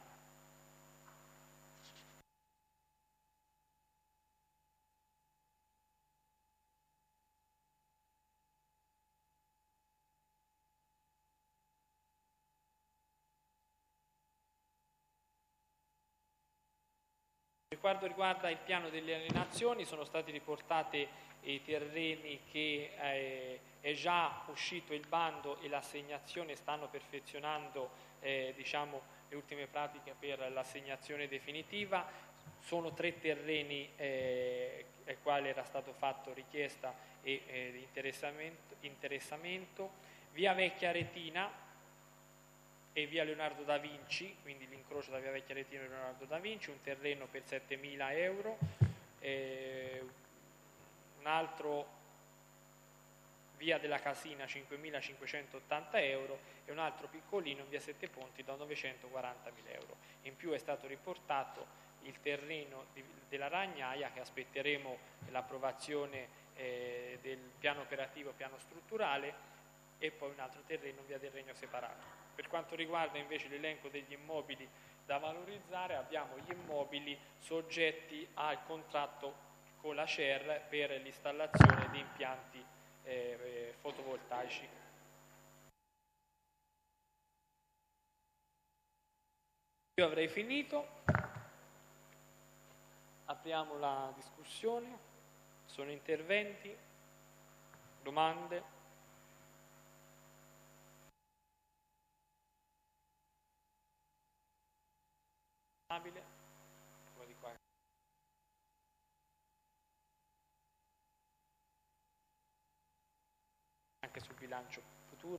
Per quanto riguarda il piano delle alienazioni, sono stati riportati i terreni che eh, è già uscito il bando e l'assegnazione, stanno perfezionando eh, diciamo, le ultime pratiche per l'assegnazione definitiva. Sono tre terreni eh, ai quali era stato fatto richiesta e eh, interessamento, interessamento. Via Vecchia Retina e via Leonardo da Vinci, quindi l'incrocio tra via Vecchia Retina e Leonardo da Vinci, un terreno per settemila euro, eh, un altro via della Casina cinquemilacinquecentottanta euro e un altro piccolino in via Sette Ponti da novecentoquarantamila euro. In più è stato riportato il terreno di, della Ragnaia, che aspetteremo l'approvazione eh, del piano operativo, piano strutturale, e poi un altro terreno in via del Regno separato. Per quanto riguarda invece l'elenco degli immobili da valorizzare, abbiamo gli immobili soggetti al contratto con la C E R per l'installazione di impianti eh, fotovoltaici. Io avrei finito, apriamo la discussione, sono interventi, domande? Come di qua. Anche sul bilancio futuro.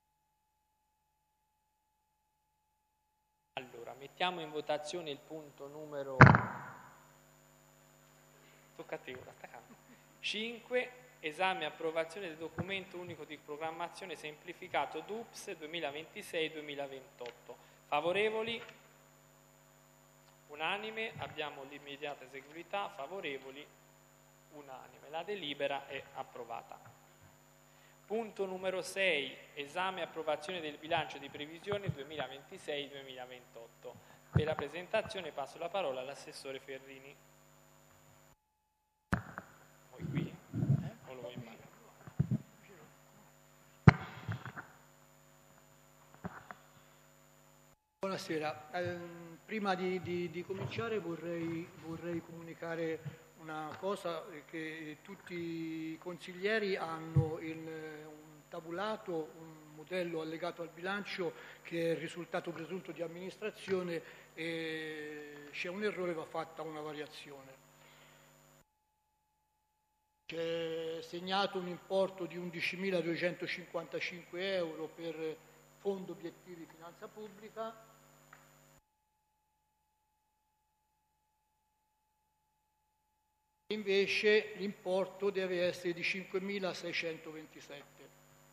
Allora, mettiamo in votazione il punto numero tocca a te ora, sta calma. cinque. Esame e approvazione del documento unico di programmazione semplificato D U P S duemilaventisei duemilaventotto. Favorevoli? Unanime. Abbiamo l'immediata eseguibilità. Favorevoli? Unanime. La delibera è approvata. Punto numero sei. Esame e approvazione del bilancio di previsione duemilaventisei duemilaventotto. Per la presentazione passo la parola all'assessore Ferrini. Voi qui? Eh? O lo vuoi in mano? Buonasera. Eh, prima di, di, di cominciare vorrei, vorrei comunicare una cosa, che tutti i consiglieri hanno in un tabulato, un modello allegato al bilancio che è il risultato presunto di amministrazione, e c'è un errore, va fatta una variazione. C'è segnato un importo di undicimiladuecentocinquantacinque euro per Fondo Obiettivi Finanza Pubblica. Invece l'importo deve essere di cinquemilaseicentoventisette.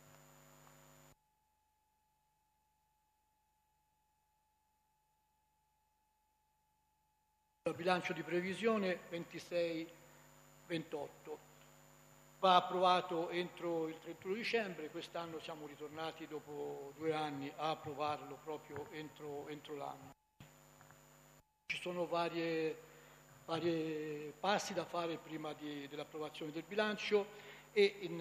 Il bilancio di previsione ventisei ventotto. Va approvato entro il trentuno dicembre, quest'anno siamo ritornati dopo due anni a approvarlo proprio entro, entro l'anno. Ci sono varie... vari passi da fare prima di, dell'approvazione del bilancio e in,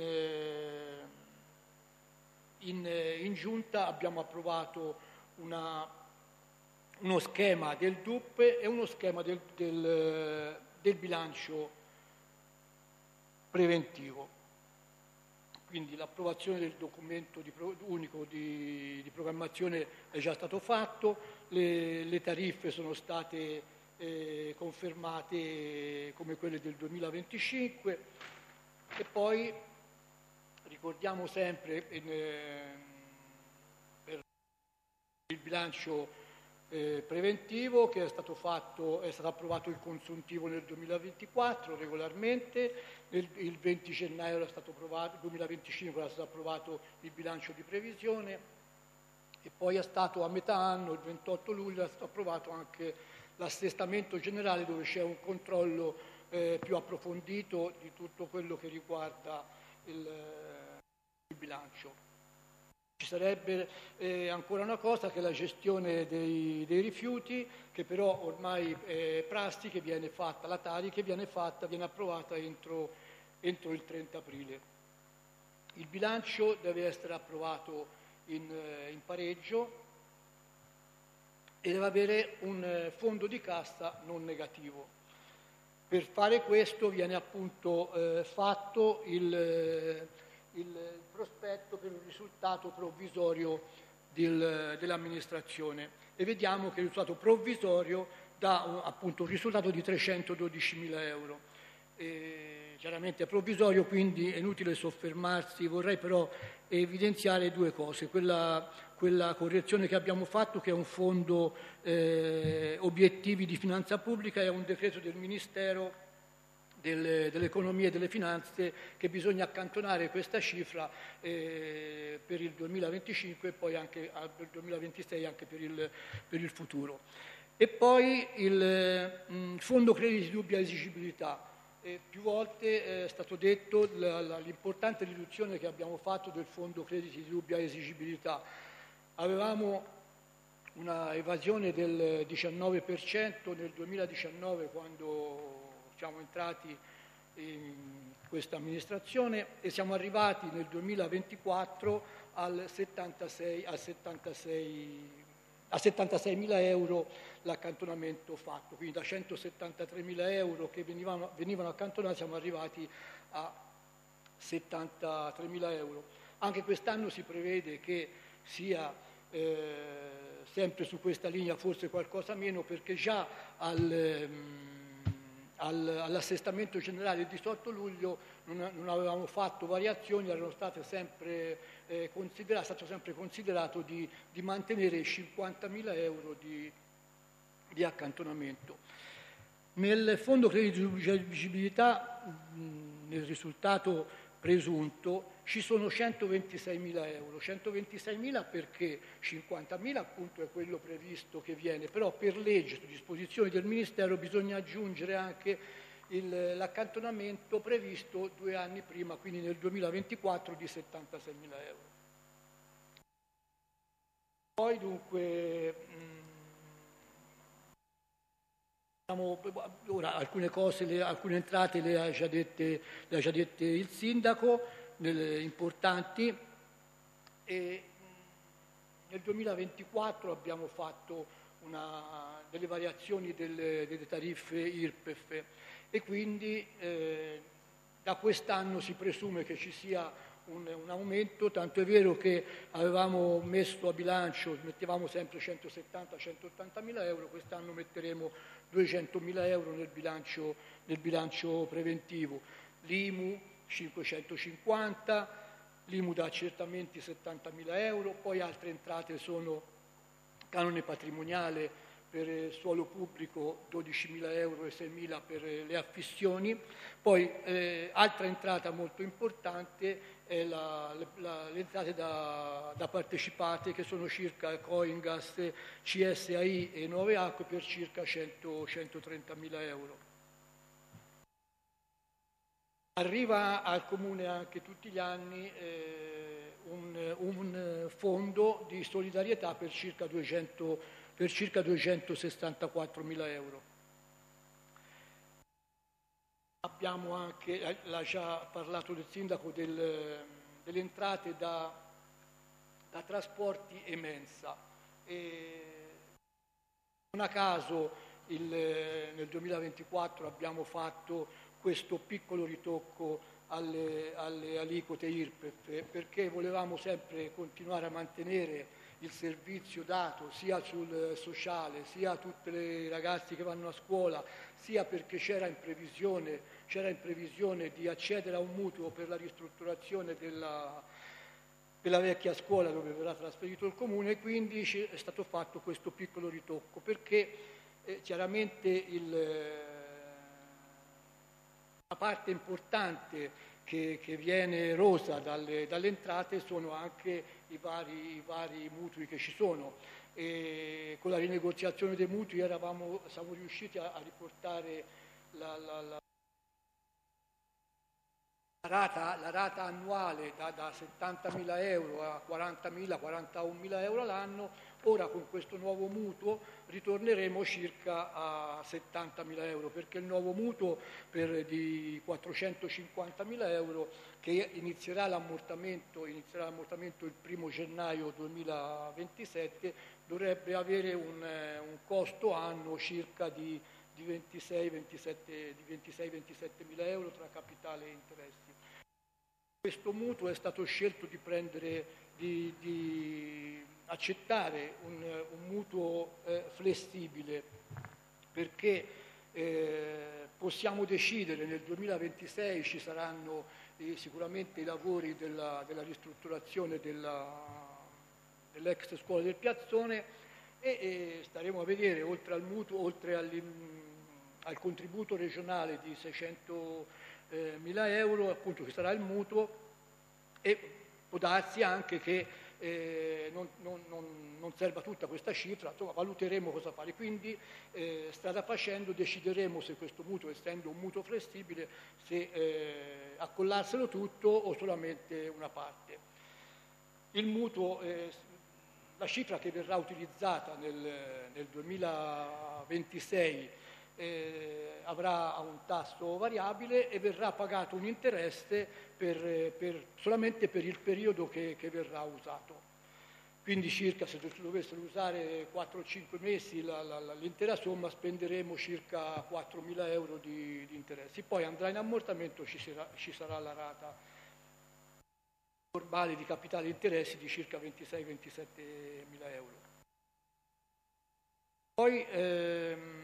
in, in giunta abbiamo approvato una, uno schema del D U P e uno schema del, del, del bilancio preventivo. Quindi l'approvazione del documento di, unico di, di programmazione è già stato fatto, le, le tariffe sono state Eh, confermate come quelle del duemilaventicinque e poi ricordiamo sempre in, eh, per il bilancio eh, preventivo che è stato fatto, è stato approvato il consuntivo nel duemilaventiquattro regolarmente, nel, il venti gennaio era stato approvato, duemilaventicinque era stato approvato il bilancio di previsione e poi è stato a metà anno, il ventotto luglio, è stato approvato anche l'assestamento generale, dove c'è un controllo eh, più approfondito di tutto quello che riguarda il, il bilancio. Ci sarebbe eh, ancora una cosa, che è la gestione dei, dei rifiuti, che però ormai è prassi, che viene fatta, la Tari che viene fatta, viene approvata entro, entro il trenta aprile. Il bilancio deve essere approvato in, in pareggio e deve avere un fondo di cassa non negativo. Per fare questo viene appunto eh, fatto il, il prospetto per un risultato provvisorio del, dell'amministrazione e vediamo che il risultato provvisorio dà un, appunto un risultato di trecentododicimila euro. E chiaramente è provvisorio, quindi è inutile soffermarsi, vorrei però evidenziare due cose. Quella, quella correzione che abbiamo fatto, che è un fondo eh, obiettivi di finanza pubblica, è un decreto del Ministero del, dell'economia e delle finanze che bisogna accantonare questa cifra eh, per il duemilaventicinque e poi anche ah, per il duemilaventisei anche per il, per il futuro. E poi il mh, Fondo Crediti di Dubbia Esigibilità. Eh, più volte è stato detto la, la, l'importante riduzione che abbiamo fatto del Fondo Crediti di Dubbia Esigibilità. Avevamo una evasione del diciannove per cento nel duemiladiciannove quando siamo entrati in questa amministrazione e siamo arrivati nel duemilaventiquattro al settantasei, al settantasei, a settantaseimila euro l'accantonamento fatto, quindi da centosettantatremila euro che venivano, venivano accantonati siamo arrivati a settantatremila euro. Anche quest'anno si prevede che sia eh, sempre su questa linea, forse qualcosa meno, perché già al, al, all'assestamento generale del diciotto luglio non, non avevamo fatto variazioni, erano state sempre eh, considerate, è stato sempre considerato di, di mantenere cinquantamila euro di, di accantonamento. Nel Fondo Crediti di Esigibilità, nel risultato presunto, ci sono centoventiseimila euro. centoventiseimila perché cinquantamila appunto è quello previsto che viene, però per legge, su disposizioni del Ministero, bisogna aggiungere anche il, l'accantonamento previsto due anni prima, quindi nel duemilaventiquattro, di settantaseimila euro. Poi dunque... Mh, Ora, alcune cose, le, alcune entrate le ha già dette, le ha già dette il sindaco, nelle, importanti, e nel duemilaventiquattro abbiamo fatto una, delle variazioni delle, delle tariffe I R P E F e quindi eh, da quest'anno si presume che ci sia Un, un aumento, tanto è vero che avevamo messo a bilancio, mettevamo sempre centosettanta centottantamila euro, quest'anno metteremo duecentomila euro nel bilancio, nel bilancio preventivo. L'I M U cinquecentocinquanta, l'I M U da accertamenti settantamila euro, poi altre entrate sono canone patrimoniale per suolo pubblico dodicimila euro e seimila per le affissioni, poi eh, altra entrata molto importante è la, la, le entrate da, da partecipate che sono circa Coingas, C S A I e Nuove Acque per circa cento centotrentamila euro. Arriva al Comune anche tutti gli anni eh, un, un fondo di solidarietà per circa duecento per circa duecentosessantaquattromila euro. Abbiamo anche, l'ha già parlato del sindaco, del, delle entrate da, da trasporti e mensa. E non a caso il, nel duemilaventiquattro abbiamo fatto questo piccolo ritocco alle, alle aliquote I R P E F perché volevamo sempre continuare a mantenere il servizio dato sia sul sociale, sia a tutti i ragazzi che vanno a scuola, sia perché c'era in previsione, c'era in previsione di accedere a un mutuo per la ristrutturazione della, della vecchia scuola dove verrà trasferito il Comune, e quindi è stato fatto questo piccolo ritocco, perché eh, chiaramente il, una parte importante Che, che viene erosa dalle, dalle entrate sono anche i vari, i vari mutui che ci sono. E con la rinegoziazione dei mutui eravamo, siamo riusciti a, a riportare la, la, la, la, rata, la rata annuale da, da settantamila euro a quarantamila quarantaunmila euro all'anno. Ora con questo nuovo mutuo ritorneremo circa a settantamila euro, perché il nuovo mutuo per di quattrocentocinquantamila euro, che inizierà l'ammortamento, inizierà l'ammortamento il primo gennaio duemilaventisette, dovrebbe avere un, un costo annuo circa di, di ventisei ventisette mila euro tra capitale e interessi. Questo mutuo è stato scelto di prendere, di, di accettare un, un mutuo eh, flessibile, perché eh, possiamo decidere nel duemilaventisei ci saranno eh, sicuramente i lavori della, della ristrutturazione della, dell'ex scuola del Piazzone e, e staremo a vedere, oltre al mutuo, oltre al contributo regionale di seicentomila euro, appunto, che sarà il mutuo, e può darsi anche che eh, non, non, non, non serva tutta questa cifra, insomma valuteremo cosa fare, quindi eh, strada facendo decideremo se questo mutuo, essendo un mutuo flessibile, se eh, accollarselo tutto o solamente una parte. Il mutuo, eh, la cifra che verrà utilizzata nel, nel duemilaventisei eh, avrà un tasso variabile e verrà pagato un interesse per, per, solamente per il periodo che, che verrà usato. Quindi circa, se dovessero usare quattro o cinque mesi la, la, la, l'intera somma, spenderemo circa quattromila euro di, di interessi. Poi andrà in ammortamento, ci sarà, ci sarà la rata normale di capitale e interessi di circa ventisei ventisette mila euro. Poi ehm,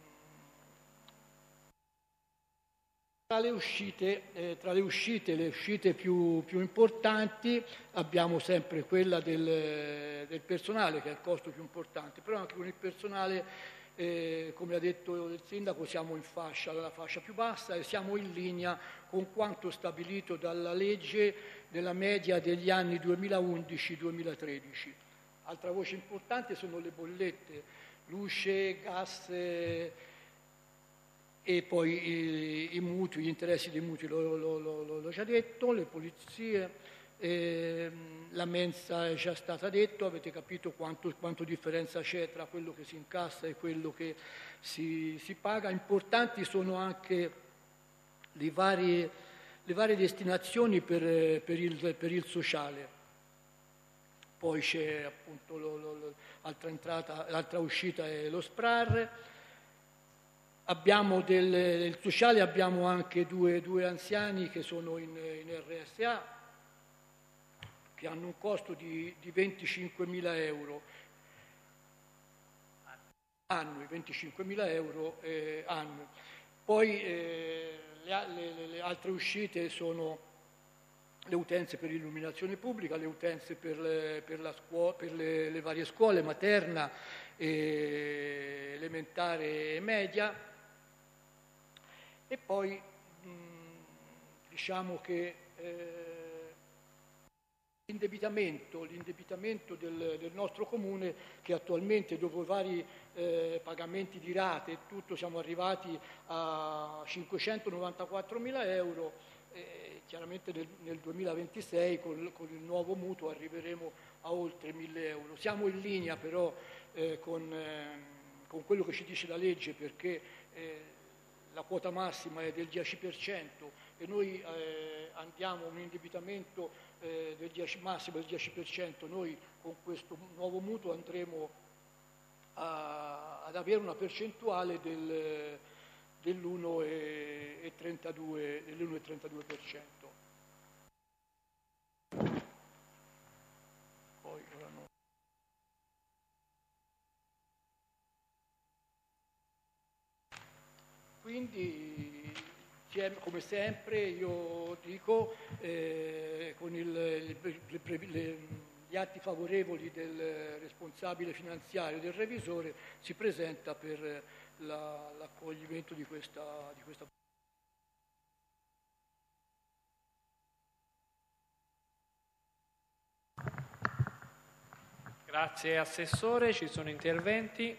tra le uscite, eh, tra le uscite, le uscite più, più importanti abbiamo sempre quella del, del personale, che è il costo più importante, però anche con il personale, eh, come ha detto il sindaco, siamo in fascia, la fascia più bassa, e siamo in linea con quanto stabilito dalla legge nella media degli anni duemilaundici duemilatredici. Altra voce importante sono le bollette, luce, gas eh, e poi i, i mutui, gli interessi dei mutui, l'ho, l'ho, l'ho, l'ho già detto, le polizie, eh, la mensa è già stata detto, avete capito quanto, quanto differenza c'è tra quello che si incassa e quello che si, si paga. Importanti sono anche le varie, le varie destinazioni per, per, il, per il sociale. Poi c'è appunto lo, lo, lo, l'altra, entrata, l'altra uscita è lo S P R A R. Abbiamo del, del sociale abbiamo anche due, due anziani che sono in, in R S A, che hanno un costo di, di venticinquemila euro annui, venticinquemila euro eh, annui. Poi eh, le, le, le altre uscite sono le utenze per l'illuminazione pubblica, le utenze per le, per la scuola, per le, le varie scuole, materna, eh, elementare e media. E poi mh, diciamo che eh, l'indebitamento, l'indebitamento del, del nostro comune, che attualmente dopo i vari eh, pagamenti di rate e tutto siamo arrivati a cinquecentonovantaquattromila euro, eh, chiaramente nel, nel duemilaventisei col, con il nuovo mutuo arriveremo a oltre mille euro. Siamo in linea però eh, con, eh, con quello che ci dice la legge, perché eh, la quota massima è del dieci per cento e noi eh, andiamo a un indebitamento eh, del dieci, massimo del dieci per cento, noi con questo nuovo mutuo andremo a, ad avere una percentuale del, dell'uno virgola trentadue per cento. Poi, ora no. Quindi, come sempre, io dico, eh, con il, le, le, gli atti favorevoli del responsabile finanziario, del revisore, si presenta per la, l'accoglimento di questa, di questa. Grazie Assessore, ci sono interventi?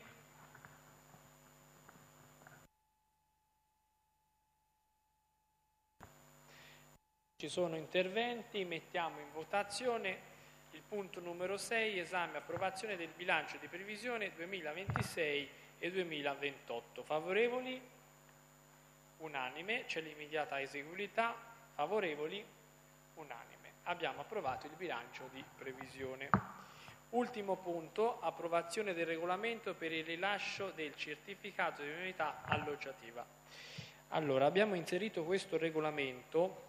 Ci sono interventi, mettiamo in votazione il punto numero sei, esame e approvazione del bilancio di previsione duemilaventisei e duemilaventotto. Favorevoli? Unanime. C'è l'immediata eseguibilità. Favorevoli? Unanime. Abbiamo approvato il bilancio di previsione. Ultimo punto, approvazione del regolamento per il rilascio del certificato di unità alloggiativa. Allora, abbiamo inserito questo regolamento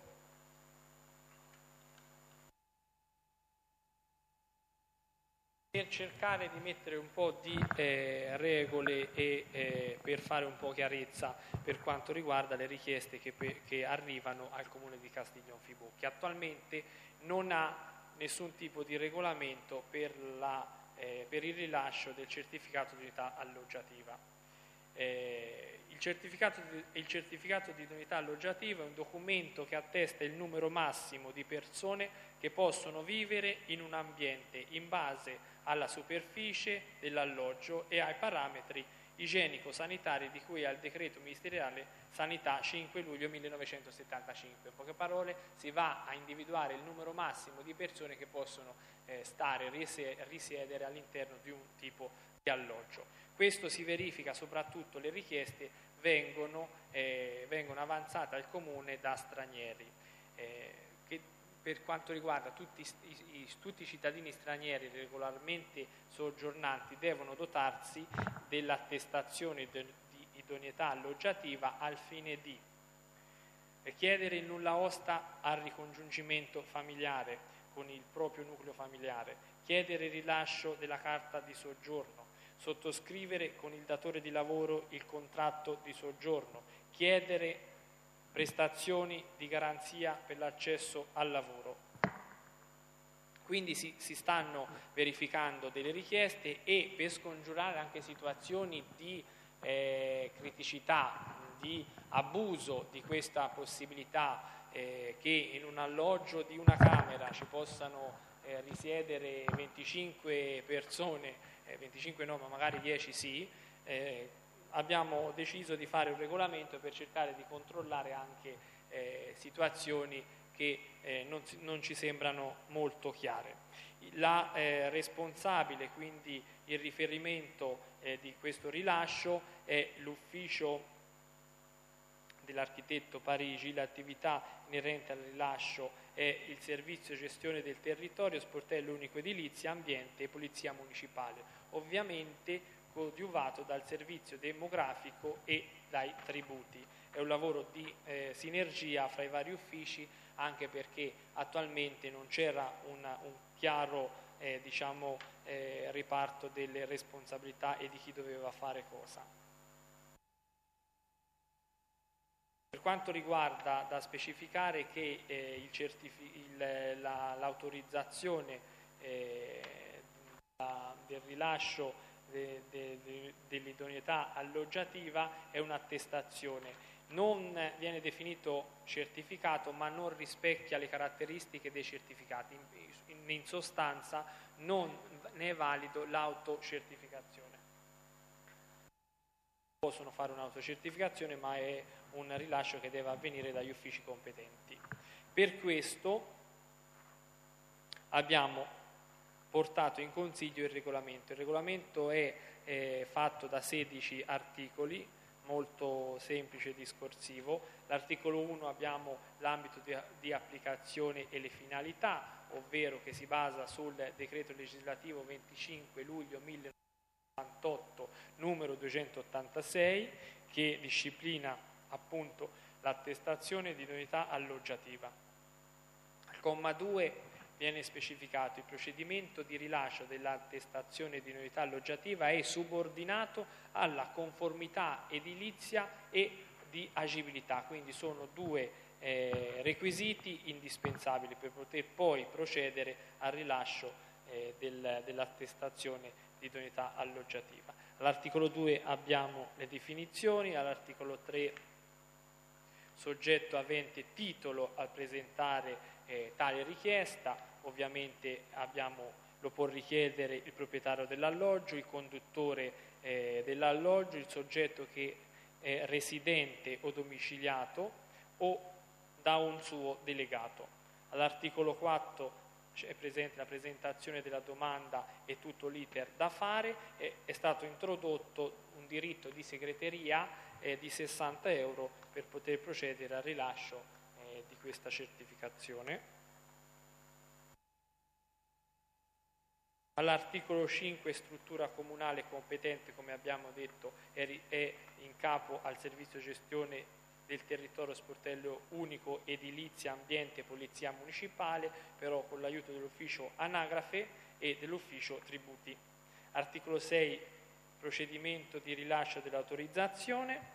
per cercare di mettere un po' di eh, regole e eh, per fare un po' chiarezza per quanto riguarda le richieste che, che arrivano al Comune di Castiglion-Fibò, che attualmente non ha nessun tipo di regolamento per, la, eh, per il rilascio del certificato di unità alloggiativa. Eh, il, certificato di, il certificato di idoneità alloggiativa è un documento che attesta il numero massimo di persone che possono vivere in un ambiente in base alla superficie dell'alloggio e ai parametri igienico-sanitari di cui al decreto ministeriale Sanità cinque luglio millenovecentosettantacinque. In poche parole, si va a individuare il numero massimo di persone che possono eh, stare, risiedere all'interno di un tipo di alloggio. Questo si verifica soprattutto, le richieste vengono, eh, vengono avanzate al Comune da stranieri, eh, che per quanto riguarda tutti i, i, tutti i cittadini stranieri regolarmente soggiornanti devono dotarsi dell'attestazione di idoneità alloggiativa al fine di chiedere il nulla osta al ricongiungimento familiare con il proprio nucleo familiare, chiedere il rilascio della carta di soggiorno, sottoscrivere con il datore di lavoro il contratto di soggiorno, chiedere prestazioni di garanzia per l'accesso al lavoro. Quindi si, si stanno verificando delle richieste e per scongiurare anche situazioni di eh, criticità, di abuso di questa possibilità eh, che in un alloggio di una camera ci possano eh, risiedere venticinque persone, eh, venticinque no, ma magari dieci sì, eh, abbiamo deciso di fare un regolamento per cercare di controllare anche eh, situazioni che eh, non, non ci sembrano molto chiare. La eh, responsabile, quindi il riferimento eh, di questo rilascio, è l'ufficio dell'architetto Parigi. L'attività inerente al rilascio è il servizio gestione del territorio, sportello unico edilizia, ambiente e polizia municipale, ovviamente coadiuvato dal servizio demografico e dai tributi. È un lavoro di eh, sinergia fra i vari uffici, anche perché attualmente non c'era una, un chiaro eh, diciamo, eh, riparto delle responsabilità e di chi doveva fare cosa. Per quanto riguarda, da specificare che eh, il certifi- il, la, l'autorizzazione eh, da, del rilascio de, de, de, dell'idoneità alloggiativa è un'attestazione. Non viene definito certificato, ma non rispecchia le caratteristiche dei certificati. In, in sostanza non ne è valido l'autocertificazione. Possono fare un'autocertificazione, ma è un rilascio che deve avvenire dagli uffici competenti. Per questo abbiamo portato in consiglio il regolamento. Il regolamento è eh, fatto da sedici articoli, molto semplice e discorsivo. L'articolo uno abbiamo l'ambito di, di applicazione e le finalità, ovvero che si basa sul decreto legislativo venticinque luglio millenovecentottantotto numero duecentottantasei, che disciplina appunto l'attestazione di idoneità alloggiativa. Al comma due viene specificato: il procedimento di rilascio dell'attestazione di idoneità alloggiativa è subordinato alla conformità edilizia e di agibilità, quindi sono due eh, requisiti indispensabili per poter poi procedere al rilascio eh, del, dell'attestazione di idoneità alloggiativa. All'articolo due abbiamo le definizioni, all'articolo tre soggetto avente titolo a presentare eh, tale richiesta, ovviamente abbiamo, lo può richiedere il proprietario dell'alloggio, il conduttore eh, dell'alloggio, il soggetto che è residente o domiciliato o da un suo delegato. All'articolo quattro è presente la presentazione della domanda e tutto l'iter da fare. È, è stato introdotto un diritto di segreteria eh, di sessanta euro per poter procedere al rilascio eh, di questa certificazione. All'articolo cinque, struttura comunale competente, come abbiamo detto, è, è in capo al servizio gestione del territorio sportello unico edilizia, ambiente e polizia municipale, però con l'aiuto dell'ufficio anagrafe e dell'ufficio tributi. Articolo sei, procedimento di rilascio dell'autorizzazione.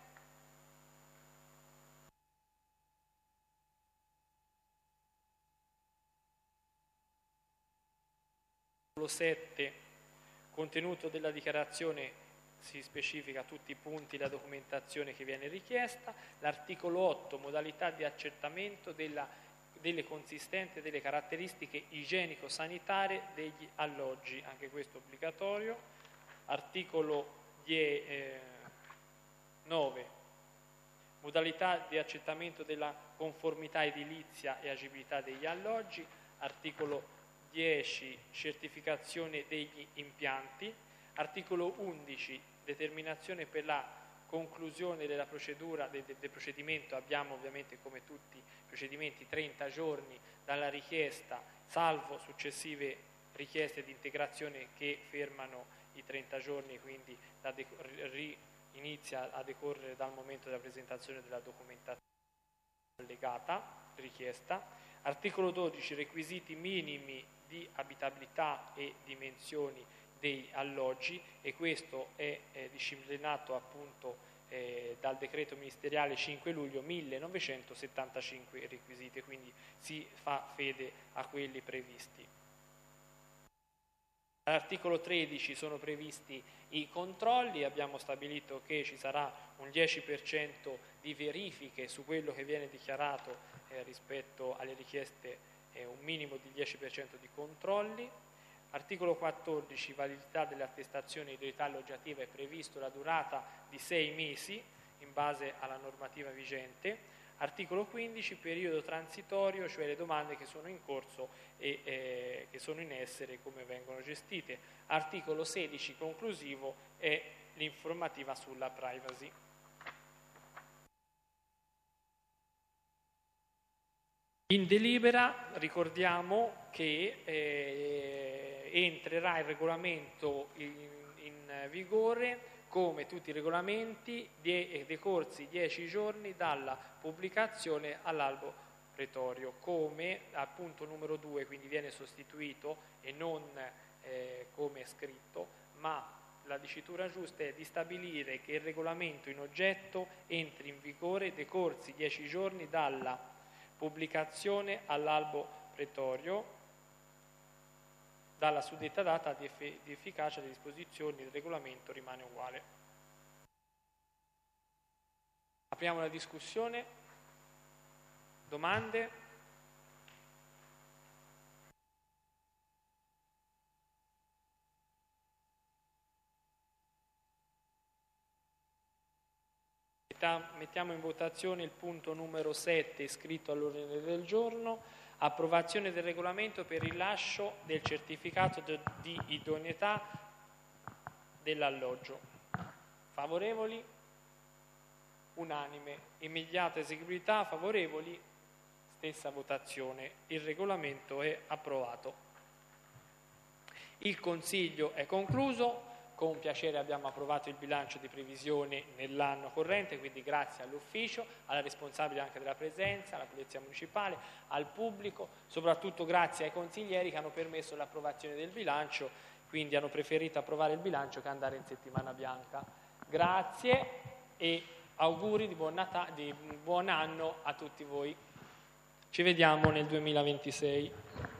Articolo sette, contenuto della dichiarazione si specifica tutti i punti, la documentazione che viene richiesta. L'articolo otto, modalità di accertamento della, delle consistenti delle caratteristiche igienico-sanitarie degli alloggi, anche questo obbligatorio. Articolo nove, modalità di accertamento della conformità edilizia e agibilità degli alloggi. Articolo dieci, certificazione degli impianti. Articolo undici, determinazione per la conclusione della procedura del, del procedimento. Abbiamo ovviamente, come tutti i procedimenti, trenta giorni dalla richiesta, salvo successive richieste di integrazione che fermano i trenta giorni, quindi da ri, inizia a decorrere dal momento della presentazione della documentazione allegata, richiesta. Articolo dodici, requisiti minimi di abitabilità e dimensioni dei alloggi, e questo è eh, disciplinato appunto eh, dal decreto ministeriale cinque luglio millenovecentosettantacinque requisiti, quindi si fa fede a quelli previsti. All'articolo tredici sono previsti i controlli, abbiamo stabilito che ci sarà un dieci per cento di verifiche su quello che viene dichiarato eh, rispetto alle richieste, eh, un minimo di dieci per cento di controlli. Articolo quattordici, validità delle attestazioni di età alloggiativa, è previsto la durata di sei mesi in base alla normativa vigente. Articolo quindici, periodo transitorio, cioè le domande che sono in corso e eh, che sono in essere, come vengono gestite. Articolo sedici, conclusivo, è l'informativa sulla privacy. In delibera ricordiamo che eh, entrerà il regolamento in, in vigore, come tutti i regolamenti, decorsi dieci giorni dalla pubblicazione all'albo pretorio, come al punto numero due, quindi viene sostituito e non eh, come è scritto, ma la dicitura giusta è di stabilire che il regolamento in oggetto entri in vigore decorsi dieci giorni dalla pubblicazione all'albo pretorio. Dalla suddetta data di, eff- di efficacia delle disposizioni del regolamento rimane uguale. Apriamo la discussione. Domande? Mettiamo in votazione il punto numero sette iscritto all'ordine del giorno. Approvazione del regolamento per il rilascio del certificato di idoneità dell'alloggio. Favorevoli? Unanime. Immediata eseguibilità? Favorevoli? Stessa votazione. Il regolamento è approvato. Il Consiglio è concluso. Con piacere abbiamo approvato il bilancio di previsione nell'anno corrente, quindi grazie all'ufficio, alla responsabile anche della presenza, alla Polizia Municipale, al pubblico, soprattutto grazie ai consiglieri che hanno permesso l'approvazione del bilancio, quindi hanno preferito approvare il bilancio che andare in settimana bianca. Grazie e auguri di buon, Nata- di buon anno a tutti voi. Ci vediamo nel duemilaventisei.